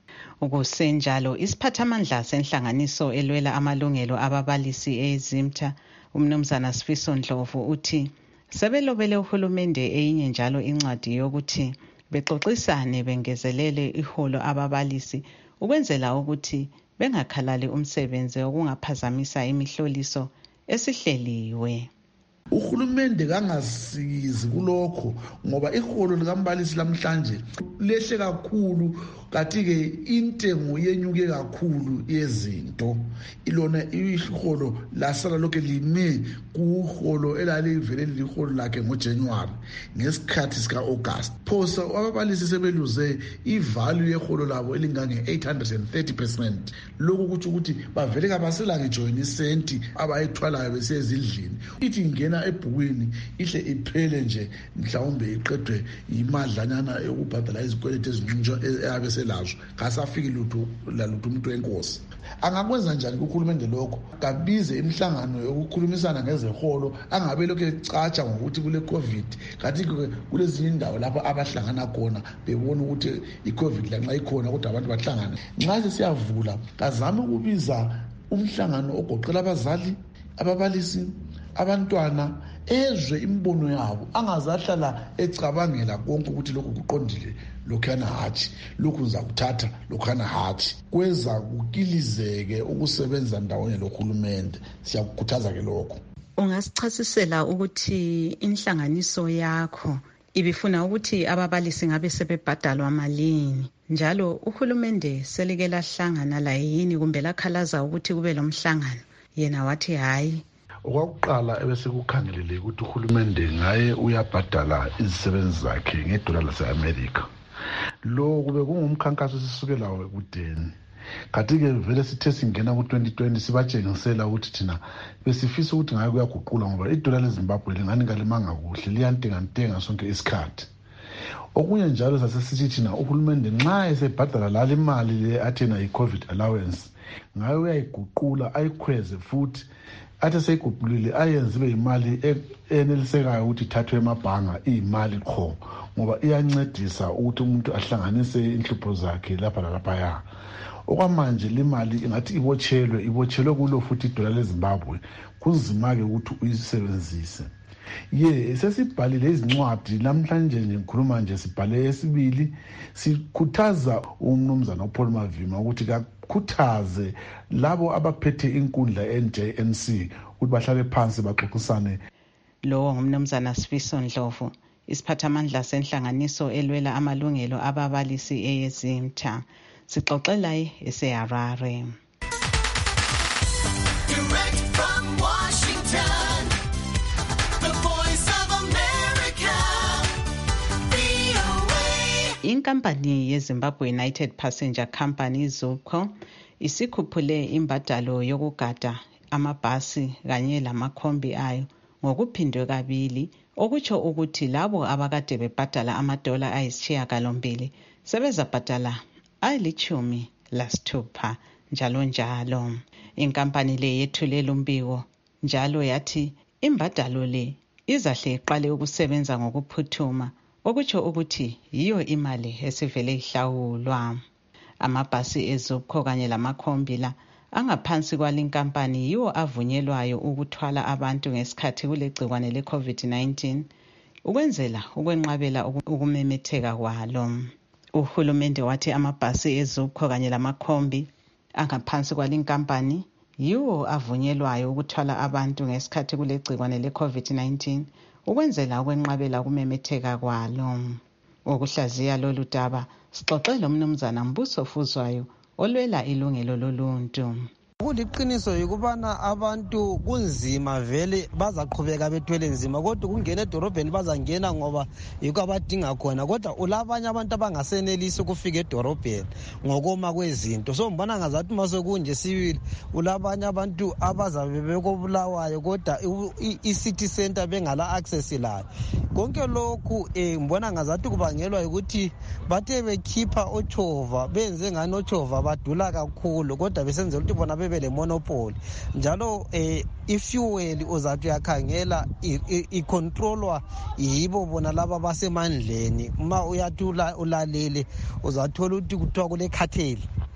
Ukusenjalo isiphathamandla senhlanganiso elwela amalungelo ababalisi eZimta uMnumzana Sifiso Ndlovu uthi sebelobele uhulumende eyinye njalo incwadi yokuthi bexoxisane bengezelele iholo ababalisi ukwenzela ukuthi bengakhalali umsebenzi okungaphazamisa imihloliso esihleliwe. Uhulumende kangasizi kulokho ngoba iholo likambalisi lamhlanje lehle kakhulu, kanti ke intengo yenyuke kakhulu yezinto. Ilona iholo lasala lokho lime kuholo elalivele liholo lakhe ngoJanuary ngesikhathi sika August. Phosa ababalisi sebeluze ivalue yeholo labo elingange eight hundred thirty percent. Lokho kuthi ukuthi bavele kabasela ngejoin isenti abayithwalayo besezindlini. Ithi ngena ebhukwini ihle iphele nje mhlawumbe iqedwe imadlanyana yokubhadala izikweletu ezincintsho eyabeselazo kasafiki lutho lalutho umuntu wenkosi. Angakwenza njani kuhulumende lokho? Kabize imihlangano yokukhulumisana ngezeholo, angabe lokho ecatsha ngokuthi kule COVID kanti kulezinye indawo lapho abahlangana khona bebona ukuthi iCovid lanxa ikhona kodwa abantu bahlangana. Nxa siyavula kazame ukubiza umhlangano ogoqela abazali, ababalisi, abantwana, ezwe imbono yabo, angazahlala ecabangela konke ukuthi lokhu kuqondile lokhana hathi, lokhu uzakuthatha lokhana hathi. Kweza kukilizeke ukusebenza ndawonye lohulumende. Siyakukhuthaza ke lokho. Ungasichasisela ukuthi inhlanganiso yakho ibifuna ukuthi ababalisi ngabe sebebhadalwa malini, njalo uhulumende selike lahlangana la yini kumbe lakhalaza ukuthi kube lo mhlangano? Yena wathi hayi. Okwakuqala ebesekukhangelele ukuthi uhulumende ngaye uyabhadala izisebenzi zakhe ngedola lase-America. Lo kube kungumkhankaso sisukela wekudeni. Kanti ke vele sithe singena ku twenty twenty sibatshengisela ukuthi thina besifisa ukuthi ngaye kuyaguqula ngoba idola leZimbabwe lingani ngalimanga kuhle, liyantengantenga sonke isikhathi. okunye njalo sasesithi thina uhulumende nxa esebhadala lali mali le athena i-covid allowance ngayo uyayiguqula ayikhweze futhi athi seyiguqulile ayenze ibe yimali enelisekayo ukuthi ithathwe emabhanga iyimali qho ngoba iyancedisa ukuthi umuntu ahlanganise inhlupho zakhe lapha lalaphaya. Okwamanje le mali ingathi ibotshelwe ibotshelwe kulo futhi idola leZimbabwe kunzima-ke ukuthi uyisebenzise. Ye sesibhalile izincwadi namhlanje nje ngikhuluma nje sibhale esibili sikhuthaza umnumzana uPaul Mavima ukuthi kakhuthaze labo abaphethe inkundla N J N C ukuthi bahlale phansi baxoxisane. Lo ngumnumzana Sifiso Ndlovu, isiphathamandla senhlanganiso elwela amalungelo ababalisi eyeZimta. Sixoxela eseHarare. Direct from Washington, the voice of America, V O A. Inkampani yeZimbabwe United Passenger Company ZUPCO isikhuphule imbadalo yokugada amabhasi kanye lamakhombi ayo ngokuphindwe kabili, okutsho ukuthi labo abakade bebhadala amadola ayisishiyagalombili sebezabhadala ayilithumi lasithupha njalo njalo. Inkampani le yethule umbiko njalo yathi imbadalo le izahle iqale ukusebenza ngokuphuthuma, okutsho ukuthi yiyo imali esivele ihlawulwa. Amabhasi eZUPCO kanye lamakhombi la angaphansi kwalinkampani yiwo avunyelwayo ukuthwala abantu ngesikhathi kulegcikwane le-COVID nineteen ukwenzela ukwenqabela ukumemetheka kwalo. Uhulumende wathi amabhasi eZUPCO kanye lamakhombi angaphansi kwalinkampani yiwo avunyelwayo ukuthwala abantu ngesikhathi kulegcikwane le-COVID nineteen ukwenzela ukwenqabela ukumemetheka kwalo. Ukuhlaziya lolu daba sixoxele umnumzana Mbuso Fuzwayo olwela ilungelo loluntu. Kuliqiniso yikubana abantu kunzima vele bazaqhubeka bethwele nzima, kodwa kungena edorobheni bazangena ngoba yikho abadinga khona, kodwa ulabanye abantu abangasenelisi ukufika edorobheni ngokoma kwezinto. So mbona ngazathi masekunje sibili ulabanye abantu abazabe bekobulawayo kodwa i-city center bengala access layo. Konke lokhu eh mbona ngazathi kubangelwa ukuthi bathe bekhipha ochova benze ngani ochova badula kakhulu, kodwa besenzela ukuthi bona bebe le monopoly njalo eh ifuel uzathi yakhangela icontrolwa yibo bona laba basemandleni. Uma uyathula ulalele uzathola ukuthi kuthiwa kule cartel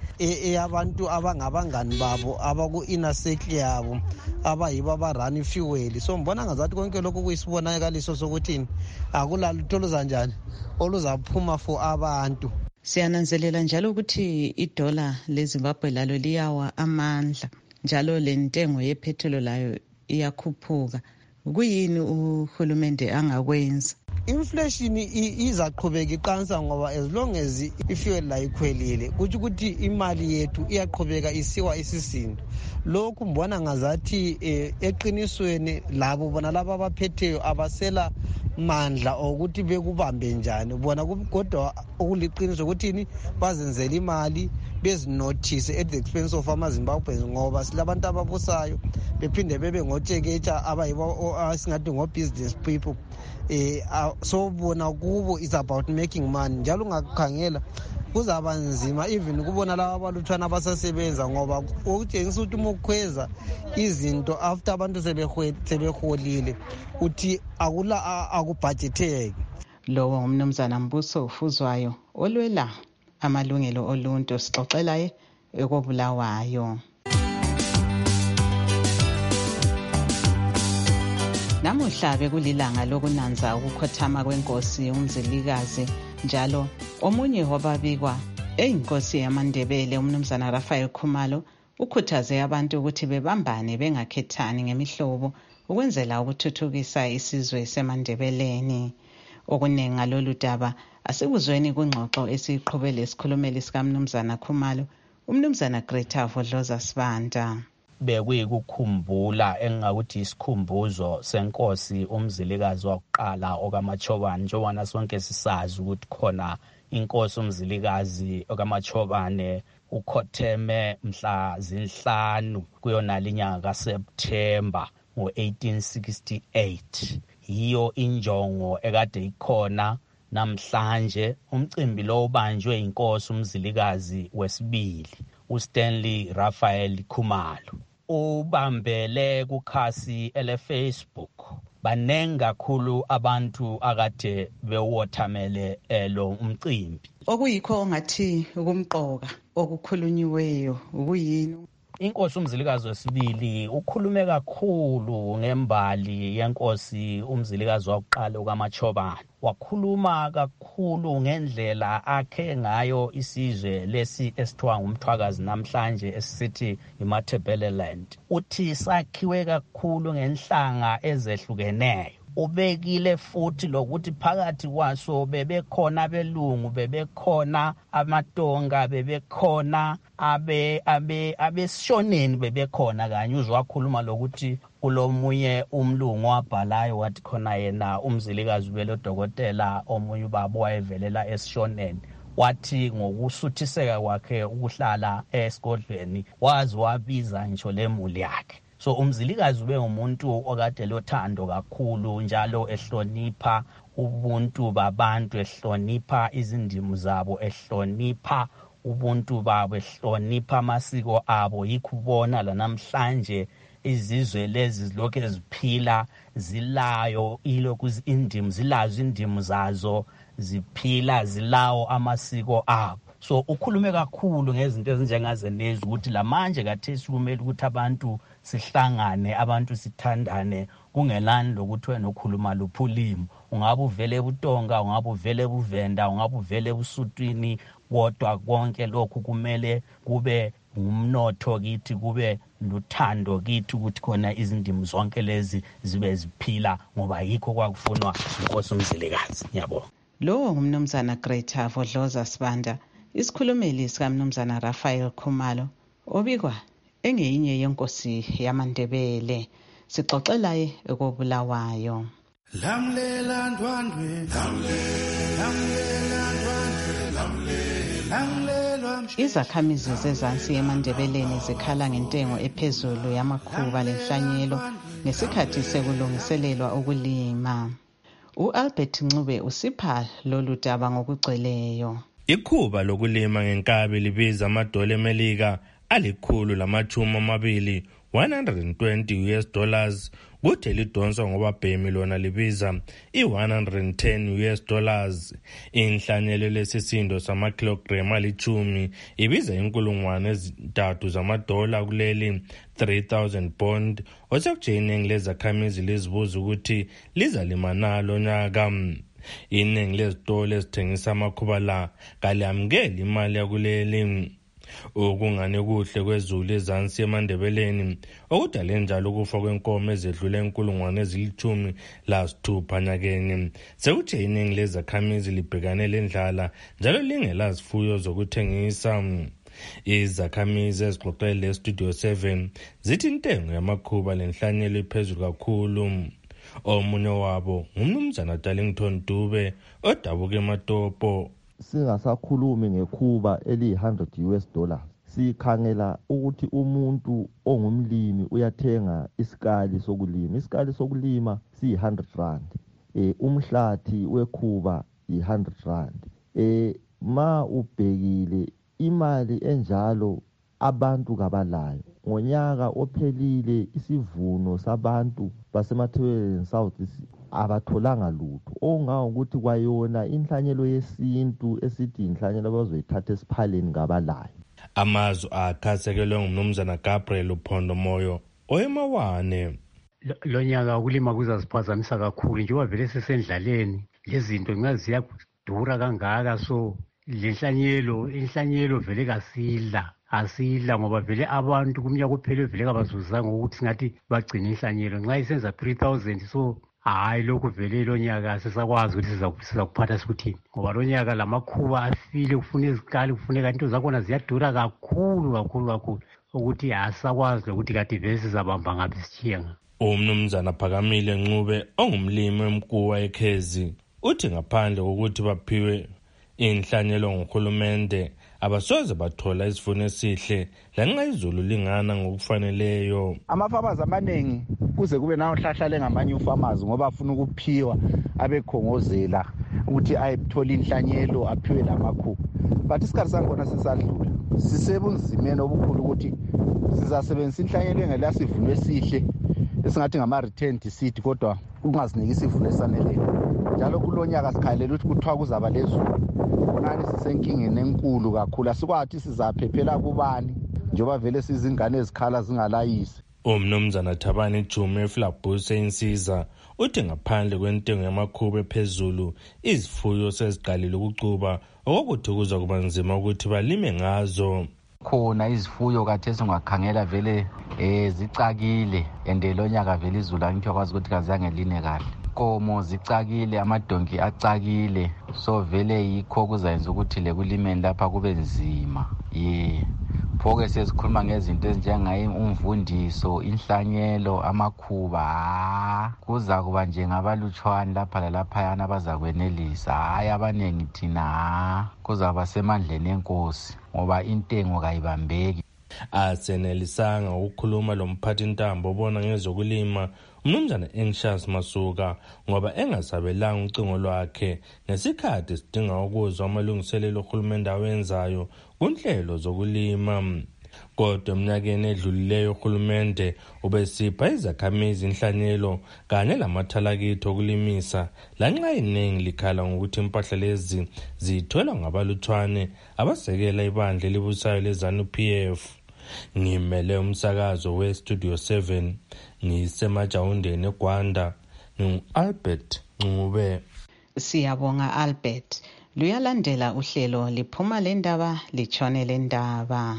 eyabantu abangabangani babo abaku inner circle yabo abayibo abarun fuel. So mbona ngazathi konke lokho kuyisibonakaliso sokuthini akulalutho luzanjani oluzaphuma for abantu. Siyananzelela njalo ukuthi idola leZimbabwe lalo liyawa amandla njalo lentengo yepetrol layo iyakhuphuka. Kuyini uhulumende angakwenza? Inflation izaqhubeka iqansa ngoba as long as ifuel la ikhwelile kuthi ukuthi imali yethu iyaqhubeka isiwa isisindo. Lokhu mbona ngazathi eqinisweni labo bona laba abaphetheyo abasela mandla ukuthi bekubambe njani bona, kodwa okuliqiniso ukuthini bazenzela imali bezinothise at the expense of amaZimbabweans ngoba silabantu ababusayo bephinde bebe ngotsheketsha abayibo asingathi ngo-business people. Eh so bona kubo is about making money njalo ungakhangela kuzaba nzima even kubona laba abaluthwana abasasebenza ngoba ukutshengisa ukuthi umukhweza izinto after abantu sebeholile uthi akula akubudgeteki. Lowo ngumnumzana Mbuso Ufuzwayo olwela amalungelo oluntu, sixoxela ekobulawayo. Namuhla bekulilanga lokunanza ukukhothama kwenkosi umzilikazi njalo omunye wababikwa eyinkosi yamaNdebele umnumzana Raphael Khumalo ukhuthaze abantu ukuthi bebambane bengakhethani ngemihlobo ukwenzela ukuthuthukisa isizwe semaNdebeleni. Okuningi ngalolu daba asikuzweni kungxoxo esiqhubele isikhulumeli sika mnumzana Khumalo umnumzana Greta Vodloza Sibanda. Bekuyikukhumbula engakuthi isikhumbuzo senkosi umzilikazi wokuqala okaMachobane, njengoba sonke sisazi ukuthi khona inkosi umzilikazi okaMachobane ukhotheme mhla zinhlanu kuyona linyanga kaSeptember ngo eighteen sixty-eight. Yiyo injongo ekade ikhona namhlanje umcimbi lo ubanjwe inkosi umzilikazi wesibili uStanley Raphael Khumalo. Ubambele kukhasi ele Facebook. Banengi kakhulu abantu akade bewothamele elo umcimbi. Okuyikho ongathi ukumqoka okukhulunyiweyo ukuyini? Inkosi umzilikazi wesibili ukhulume kakhulu ngembali yenkosi umzilikazi wokuqala ukaMachobane. Wakhuluma kakhulu ngendlela akhe ngayo isizwe lesi esithiwa ngumthwakazi namhlanje esithi iMatabeleland. Uthi sakhiwe kakhulu ngenhlanga ezehlukeneyo. Ubekile futhi lokuthi phakathi kwaso bebekhona abelungu, bebekhona amatonga, bebekhona abe abe abesishoneni, bebekhona kanye. Uzwa wakhuluma lokuthi kulomunye umlungu wabhalayo wathi khona yena umzilikazi ubelo dokotela omunye ubaba wayevelela esishoneni. Wathi ngokusuthiseka kwakhe ukuhlala esigodlweni wazi wabiza ngisho lemuli yakhe. So umzilikazi ube umuntu okade lothando kakhulu njalo ehlonipha ubuntu babantu, ehlonipha izindimo zabo, ehlonipha ubuntu babo, ehlonipha amasiko abo. Yikubona la namhlanje izizwe lezi zilokhu eziphila zilayo ilokhu indimo, zilazo indimo zazo, ziphila zilawo amasiko abo. So ukhulume kakhulu ngezinto ezinjengazenezi ukuthi lamanje kathesi kumele ukuthi abantu sihlangane, abantu sithandane, kungelani lokuthi wena ukhuluma luphulimo. Ungabe uvele ebutonga, ungabe uvele ebuvenda, ungabe uvele ebusutwini, kodwa konke lokhu kumele kube umnotho kithi, kube luthando kithi ukuthi khona izindimi zonke lezi zibe ziphila ngoba yikho kwakufunwa inkosi umzilikazi. Ngiyabonga. Lo ngumnumzana Greta Vodloza Sibanda, isikhulumeli sikaMnumzana Raphael Khumalo, obikwa engeyinye yenkosi yamaNdebele. Sixoxelaye ekobulawayo. Lamlela ndwandwe, lamlela ndwandwe, lamlela. Izakhamizi zezansi eMandebeleni zikhala ngentengo ephezulu yamakhuba lenhlanyelo ngesikhathi sekulungiselelwa ukulima. U-Albert Ncube usipha lolu daba ngokugcweleyo. Ikhuba lokulima ngenkabi libiza amadola emelika alikhulu lamachumi amabili one hundred twenty U S dollars, kuthi lidonswa ngobabhemi lona libiza i-one hundred ten U S dollars. Inhlanyelo lesisindo samakilogram alichumi ibiza inkulungwane ezintathu zamadola kuleli three thousand bond. Osekujeningi lezakhamizi lizibuza ukuthi lizalima nalo nyaka. Iningi lezitolo ezithengisa amakhuba la kalamukeli imali yakuleli. Ukungane kuhle kwezulu ezansi eMandebeleni okudale njalo ukufa kwenkomo ezedlule inkulungwane ezilithumi lasithupha nyakeni. Sekuthe iningi lezakhamizi libhekane lendlala njalo lingelazifuyo zokuthengisa. Izakhamizi ezixoxele eStudio seven zithi intengo yamakhuba lenhlanyelo iphezulu kakhulu. Omunye wabo ngumnumzana Darlington Dube odabuka eMatopo. Singasakhulumi ngekhuba eli one hundred U S dollars. Sikhangela ukuthi umuntu ongumlimi uyathenga isikali sokulima. Isikali sokulima si one hundred rand. Eh umhlathi wekhuba i one hundred rand. Eh ma ubhekile imali enjalo abantu kabalayo. Ngonyaka ophelile isivuno sabantu basemathebeleni South abatholanga lutho. Ongawo ukuthi kwayona inhlanyelo yesintu esithi inhlanyelo abazoyithatha esiphaleni ngabalayo. Amazwi akhasekelwe ngumnumzana Gabriel Uphondo Moyo oyemawane. Lo nyaka ukulima kuzasiphazamisa kakhulu njengoba vele sesendlaleni lezinto ngaziya kudura kangaka, so lenhlanyelo inhlanyelo vele kasidla asidla ngoba vele abantu kumnyaka kuphele vele kabazuzanga ukuthi ngathi bagcina inhlanyelo nxa isenza three thousand. So hayi lokhu vele lo nyaka sesakwazi ukuthi sizakuphatha sikuthini ngoba lo nyaka lamakhuba afile, kufuna izikali, kufuneka into zakhona ziyadura kakhulu kakhulu kakhulu ukuthi asakwazi ukuthi kade vele sizabamba ngaphi sithiyenga. Umnumzana Phakamile Ncube ongumlimi emkuwa eKhezi uthi ngaphandle kokuthi baphiwe inhlanyelo nguhulumende abasoze bathola isivuno esihle lanxa izulu lingana ngokufaneleyo. Ama-farmers amaningi kuze kube nawo hlahla lengamanye u-farmers ngoba afuna ukuphiwa abekhongozela ukuthi ayethole inhlanyelo aphiwe lamakhuba. But isikhathi sangona sisadlula, sisebunzimeni obukhulu ukuthi sizasebenzisa inhlanyelo engela sivuno esihle esingathi ngama-return seed kodwa kungasiniki isivuno esaneleyo. Njalo kulonyaka sikhalela ukuthi kuthiwa kuzaba lezulu, bonani sisenkingeni enkulu kakhulu, asikwathi sizaphephela kubani njengoba vele sizingane ezikhala zingalayisi. Umnumzana Thabani Jume eFlabuse insiza uthi ngaphandle kwentengo yamakhuba ephezulu izifuyo seziqalile ukucuba okuthi kuza kuba nzima ukuthi balime ngazo. Khona izifuyo kathesi ungakhangela vele eh zicakile ende lonyaka vele izulu angithi akwazi ukuthi kazange line kahle. Komo zicakile, amadonki acakile, so vele yikho kuzayenza ukuthi le kulimeni lapha kube nzima. Yeah. Phoke sesikhuluma ngezinto ezinjengayi umvundiso, inhlanyelo, amakhuba. Kuza kuba njengabalutshwana lapha lalapha yana abazakwenelisa. Hayi abanengi thina kuzaba semandleni enkosi ngoba intengo kayibambeki. Asenelisanga ukukhuluma lo mphathi ntambo obona ngezokulima umnumzana Anxious Masuka ngoba engasabelanga ucingo lwakhe nesikhathi sidinga ukuzwa amalungiselelo ohulumende awenzayo kunhlelo zokulima. Kodwa eminyakeni edlulileyo uhulumende ubesipha izakhamizi inhlanyelo kanye lamathalakitho okulimisa lanxa iningi likhala ngokuthi impahla lezi zitholwa ngabalutshwane abasekela ibandla elibusayo lezanu P F. Ngimele umsakazo we-Studio seven ngisemajawundeni eGwanda ngu-Albert Ncube. Siyabonga Albert. Luyalandela uhlelo liphuma lendaba litshone lendaba.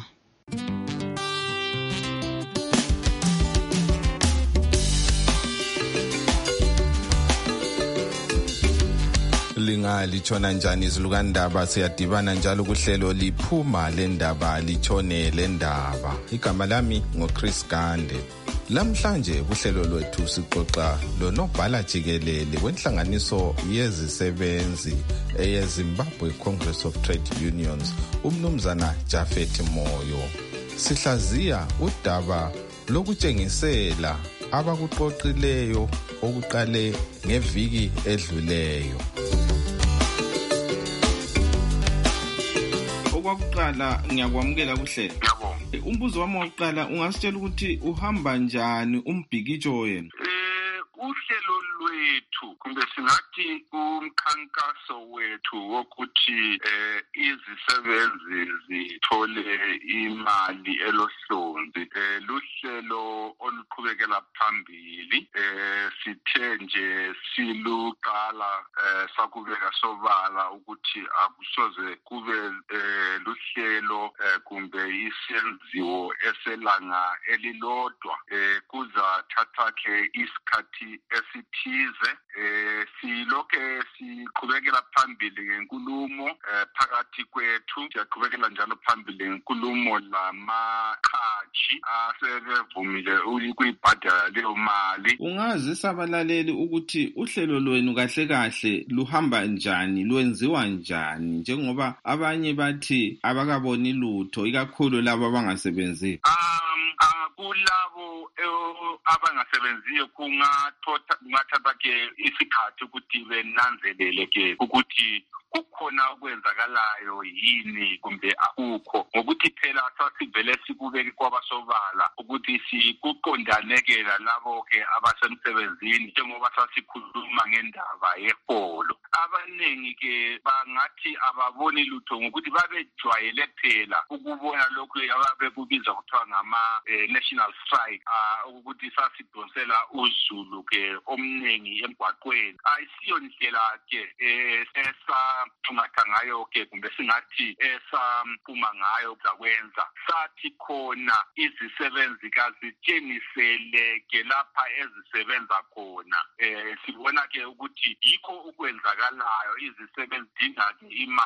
Lingalitshona njani izilukandaba siyadibana njalo kuhlelo liphuma lendaba litshone lendaba. Igama lami ngoChris Gande. Lamhlanje kuhlelo lwethu sixoxa lonobhala jikelele wenhlanganiso yezisebenzi eyeZimbabwe Congress of Trade Unions umnumzana Japhet Moyo. Sihlaziya udaba lokutshengisela abakuqoqileyo okuqale ngeviki edluleyo. Okwakuqala ngiyakwamukela kuhlelo. Yabonga. Umbuzo wami wokuqala ungasitshela ukuthi uhamba njani umbhikijo yena? Eh uhlelo lwethu kumbe singathi umkhankaso wethu wokuthi eh izisebenzi zithole imali elohlonzi eh luhlelo oluqhubekela phambili eh sithe nje siluqala eh sakubeka sobala ukuthi akusoze kube eh luhlelo eh kumbe isenziwo eselanga elilodwa eh kuzathatha ke isikhathi esithize eh siloke siqhubekela phambili ngenkulumo eh phakathi kwethu siyaqhubekela njalo phambili ngenkulumo lamakhaji asebevumile ukuyibhadala leyo mali. Ungazisa abalaleli ukuthi uhlelo lwenu kahle kahle luhamba njani, lwenziwa njani njengoba abanye bathi abakaboni lutho ikakhulu labo abangasebenzi? Um kulabo abangasebenziyo kungathatha ke isikhathi ukuthi benanzelele ke ukuthi kukhona okwenzakalayo yini kumbe akukho, ngokuthi phela sasivele sikubeke kwabasobala ukuthi sikuqondanekela labo ke abasemsebenzini njengoba sasikhuluma ngendaba yeholo. Abanengi ke bangathi ababoni lutho ngokuthi babejwayele phela ukubona lokhu ababekubiza kuthiwa ngama national strike ukuthi sasidonsela uzulu ke omningi emgwaqweni. Ayisiyo ndlela ke esa tungatha ngayo ke kumbe singathi esaphuma ngayo zakwenza. Sathi khona izisebenzi kazitshengisele ke lapha ezisebenza khona eh sibona ke ukuthi yikho ukwenzakalayo izisebenzi dinga imali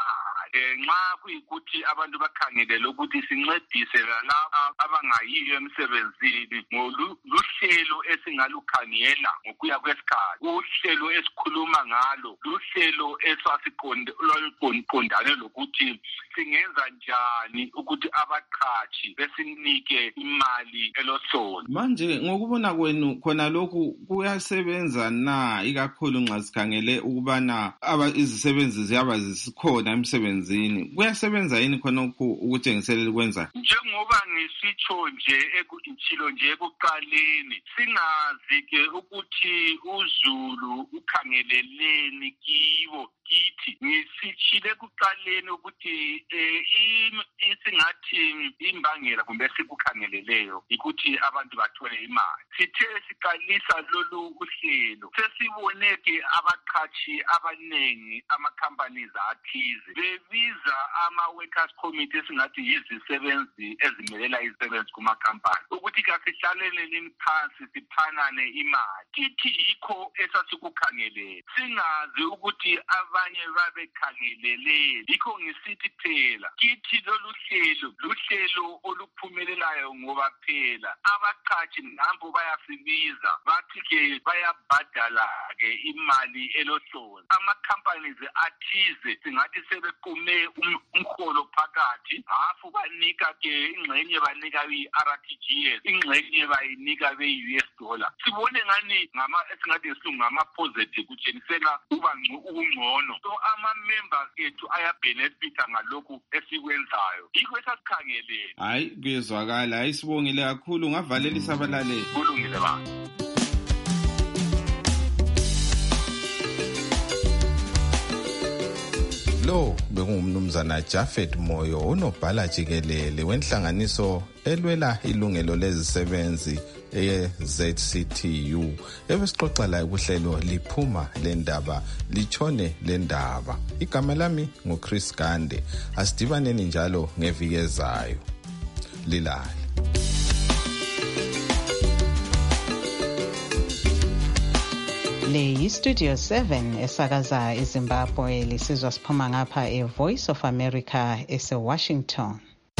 eh nxa kuyikuthi abantu bakhangelele ukuthi sincedise laba abangayiyo emsebenzini ngoluhlelo esingalukhangela ngokuya kwesikhathi, uhlelo esikhuluma ngalo, luhlelo esasiqondane lokuthi singenza njani ukuthi abaqhashi besinike imali elohlolo. Manje ngokubona kwenu khona lokhu kuyasebenza na, ikakhulu nxa sikhangele ukubana izisebenzi ziyaba zisikhona emsebenzini, kuyasebenza yini khonokhu ukutshengiselela ukwenza? Njengoba ngisitsho nje ekuthilo nje ekuqaleni, singazi ke ukuthi uZulu ukhangeleleni kibo kithi. Ngisitshile kuqaleni ukuthi isingathi imbangela kumbe sikukhangeleleyo ukuthi abantu bathole imali. Sithe siqalisa lolu uhlelo, sesiboneke abaqhashi abanengi, ama-companies athize bebiza ama-workers committee esingathi yizisebenzi ezimelela izisebenzi kuma-company ukuthi kasihlaleleni phansi siphanane imali. Kithi yikho esasikukhangelele, singazi ukuthi abanye babekhangelele. Yikho ngisithi phela kithi lolu hlelo luhlelo oluphumelelayo ngoba phela abaqhashi nampo bayasibiza bathi ke bayabhadala ke imali elohlolo. Ama-companies athize singathi sebequme umholo phakathi, hafu banika ke ingxenye banika i-R T G S, ingxenye bayinika be-U S dollar. Sibone ngani ngama esingathi isilungu ngama-positive kutshengisela uba ungcono. So ama-members ethu ayabenefita ngalokhu esikwenzayo. Yikho esasikhangelele. Hayi kuyezwakala, hayi sibongile kakhulu, ngavalelisa abalaleli. Kulungile baba. Lo bekungumnumzana Jafet Moyo, unobhala jikelele wenhlanganiso elwela ilungelo lezisebenzi eye-Z C T U. Ebesixoxa la kuhlelo liphuma lendaba lichone lendaba. Igama lami nguChris Gande. Asidibaneni njalo ngeviki ezayo. Lilale. Le yi-Studio seven esakaza eZimbabwe, lisizwa siphuma ngapha e-Voice of America ese-Washington.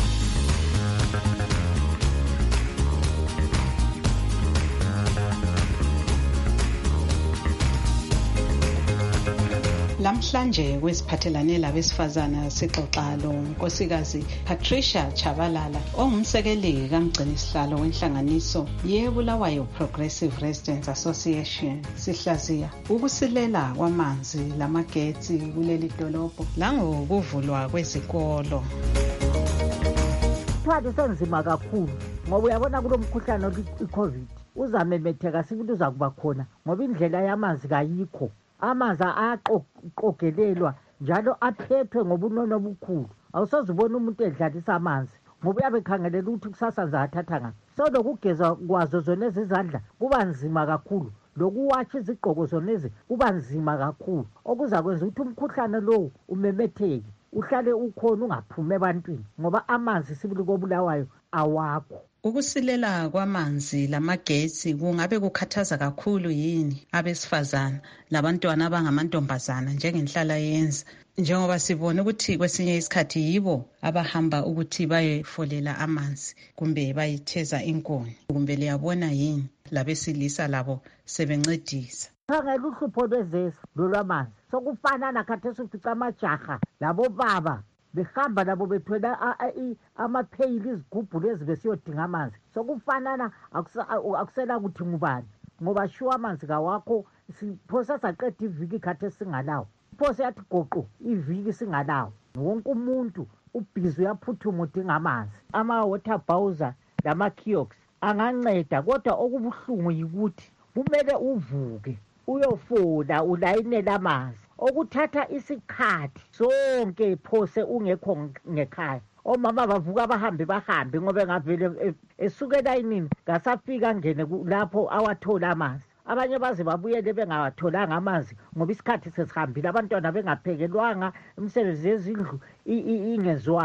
Lamhlanje kwesiphathelane labesifazana sixoxa lo nkosikazi Patricia Chabalala ongumsekeli kamgcini sihlalo wenhlanganiso yeBulawayo Progressive Residents Association. Sihlaziya ukusilela kwamanzi lamagetsi kuleli dolobho langokuvulwa kwezikolo. Phakathi senzima kakhulu ngoba uyabona kulomkhuhlane i-COVID uzamemetheka sibili uza kuba khona ngoba indlela yamanzi kayikho. Amanzi aqogelelwa njalo aphethwe ngobunono obukhulu. Awusazubona umuntu edlalisa amanzi ngoba uyabe khangelela ukuthi kusasa nzathatha ngaphi. So lokugeza kwazo zona izandla kuba nzima kakhulu, lokuwatsha izigqoko zona ezi kuba nzima kakhulu, okuza kwenza ukuthi umkhuhlane lowo umemetheke uhlale ukhona ungaphumi ebantwini ngoba amanzi sibili koBulawayo awakho. Ukusilela kwamanzi lamagetsi kungabe kukhathaza kakhulu yini abesifazana labantwana abangamantombazana njengenhlala yenza, njengoba sibona ukuthi kwesinye isikhathi yibo abahamba ukuthi bayefolela amanzi kumbe bayitheza inkuni, kumbe liyabona yini labesilisa labo sebencedisa? Khangela uhlupho lwezesi lolwamanzi sokufanana khathesi ufica amajaha labo baba behamba labo bethwela amapheyili izigubhu lezi besiyodinga amanzi. Sokufanana akusela ukuthi ngubani ngoba shuwa amanzi kawakho. Siphosa saqeda iviki khathesi singalawo, phosa yathi goqo iviki singalawo. Wonke umuntu ubhizi uyaphuthuma udinga amanzi. Ama-water bowser lama-kiosks anganceda, kodwa okubuhlungu yikuthi kumele uvuke uyofola ulayinela amanzi okuthatha isikhathi sonke phose ungekho ngekhaya. Omama bavuka bahambe bahambe ngoba ngavele esuke elayinini ngasafika ngene lapho awathola amanzi. Abanye baze babuyele bengawatholanga amanzi ngoba isikhathi sesihambile, abantwana bengaphekelwanga, imisebenzi yezindlu ingenziwanga.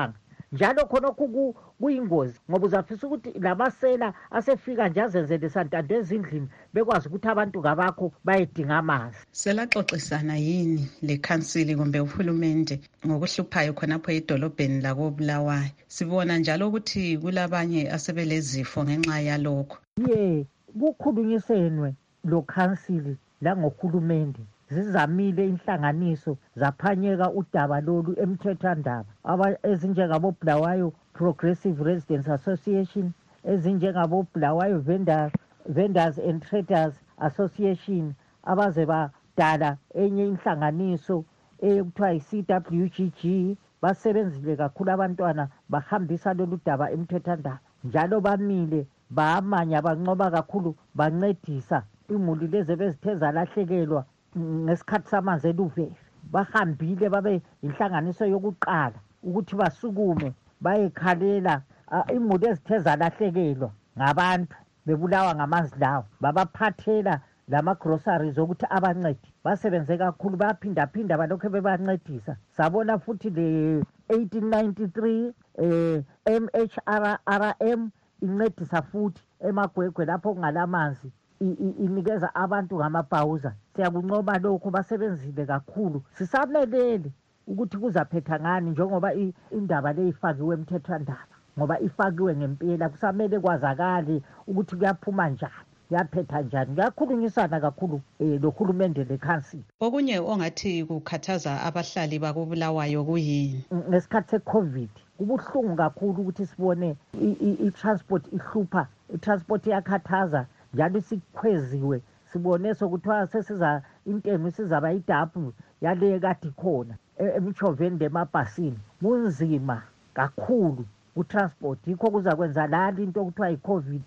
njalo khonokho kuyingozi ngoba uzafisa ukuthi lamasela asefika nje azenzele santanto ezindlini bekwazi ukuthi abantu ngabakho bayedinga amanzi. Selaxoxisana yini le council kumbe uhulumende ngokuhluphayo khonapho edolobheni lakoBulawayo? Sibona njalo ukuthi kulabanye asebelezifo ngenxa yalokho. Ye, kukhulunyisenwe lo council la ngohulumende. Zizamile inhlanganiso zaphanyeka udaba lolu emthethwandaba ezinjengabo Bulawayo Progressive Residents Association, ezinjengabo Bulawayo Vendors Vendors and Traders Association, abaze badala enye inhlanganiso ekuthiwa yi-C W G G. Basebenzile kakhulu abantwana bahambisa lolu daba emthethwandaba, njalo bamile baamanya banqoba kakhulu bancedisa imuli lezi ebezithe zalahlekelwa ngesikhathi samanzi eLuveve. Bahambile babe inhlanganiso yokuqala ukuthi basukume bayekhalela imuli ezithe zalahlekelwa ngabantu bebulawa ngamanzi lawo, babaphathela lama-groceries ukuthi abancede. Basebenze kakhulu, bayaphindaphinda balokhu bebancedisa. Sabona futhi le eighteen ninety-three eh M H R R M incedisa futhi emagwegwe lapho kungalamanzi inikeza abantu ngamabhawuza. Siyakunqoba lokho, basebenzile kakhulu. Sisamelele ukuthi kuzaphetha ngani njengoba indaba le ifakiwe emthethwandaba, ngoba ifakiwe ngempela. Kusamele kwazakale ukuthi kuyaphuma njani, yaphetha njani. Kuyakhulunyisana kakhulu eh lo hulumende le council. Okunye ongathi kukhathaza abahlali bakubulawayo kuyini? Ngesikhathi se-COVID kubuhlungu kakhulu ukuthi sibone i-transport ihlupha, i-transport iyakhathaza njalo sikhweziwe. Sibone sokuthiwa sesiza intengo sizaba idabu yale kade khona emichoveni lemabhasini. Kunzima kakhulu utransport, yikho kuzakwenza lali into okuthiwa i-COVID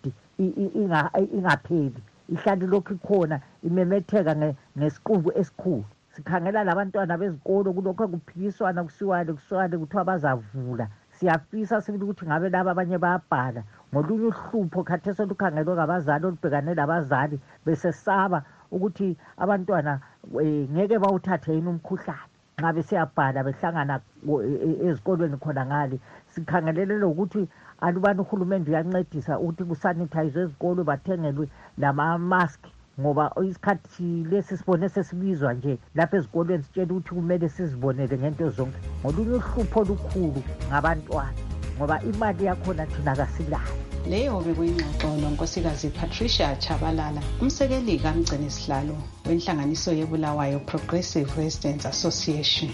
ingapheli, ihlali lokhu ikhona imemetheka ngesiqubu esikhulu. Sikhangela labantwana bezikolo kulokho kuphikiswana kusiwale kusiwale kuthiwa bazavula. Siyafisa sibili ukuthi ngabe laba abanye bayabhala ngolunye uhlupho khathesi olukhangelwe ngabazali olubhekane labazali besesaba ukuthi abantwana ngeke bawuthathe yini umkhuhlane nxa besiyabhala behlangana ezikolweni khona ngale. Sikhangelele ukuthi alubani uhulumende uyancedisa ukuthi kusanitayizwe ezikolo bathengelwe lama-mask, ngoba isikhathi lesi sibone sesibizwa nje lapha ezikolweni sitshela ukuthi kumele sizibonele ngento zonke. Ngolunye uhlupho olukhulu ngabantwana ngoba imali yakhona thina kasilayo. Leyo bekuyingxoxo nonkosikazi Patricia Chabalala, umsekeli kamgcini sihlalo wenhlanganiso yeBulawayo Progressive Residents Association.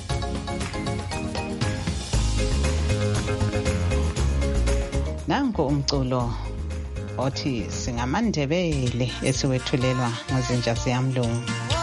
Nanko umculo othi singamandebele esiwethulelwa ngozinja siyamlungu.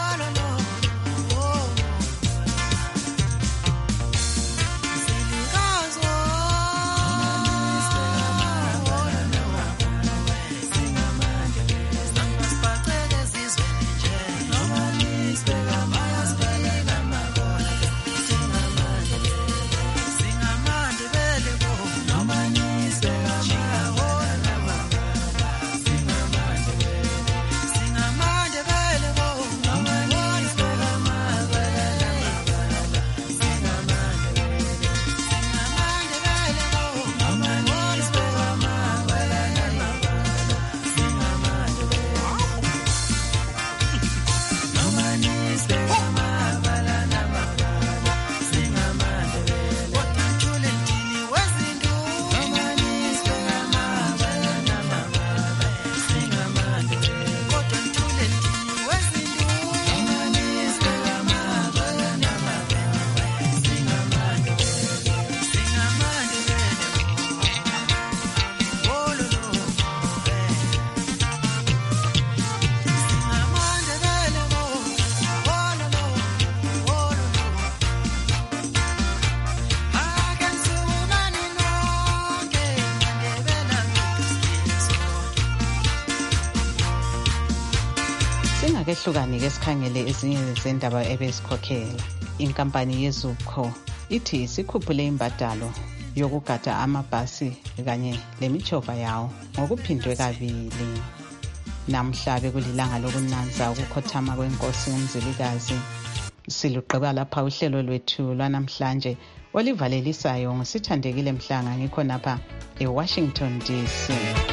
Singakehlukani ke sikhangele ezinye zendaba ebesikhokhela. Inkampani yeZupco ithi sikhuphule imbadalo yokugada amabhasi kanye lemichova yawo ngokuphindwe kabili. Namhla bekulilanga lokunanza ukukhothama kwenkosi uMzilikazi Silugqiba lapha uhlelo lwethu lwanamhlanje olivalelisayo ngosithandekile Mhlanga ngikho napha eWashington D C.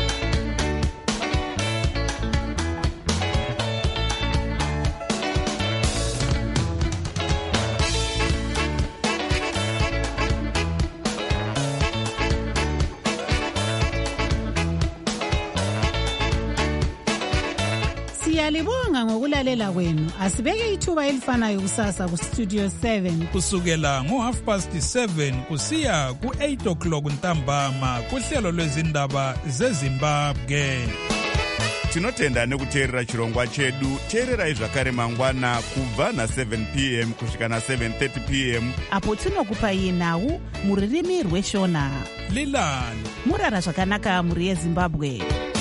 Siyalibonga ngokulalela kwenu. Asibeke ithuba elifanayo kusasa ku Studio seven kusukela ngo half past seven kusiya ku eight o'clock ntambama kuhlelo lwezindaba zeZimbabwe. Tinotenda nekuteerera chirongwa chedu. Teererai zvakare mangwana kubva na seven p m kusvika na seven thirty p m apo tinokupai nhau muririmi rweshona. Lilani Murara zvakanaka muri yeZimbabwe.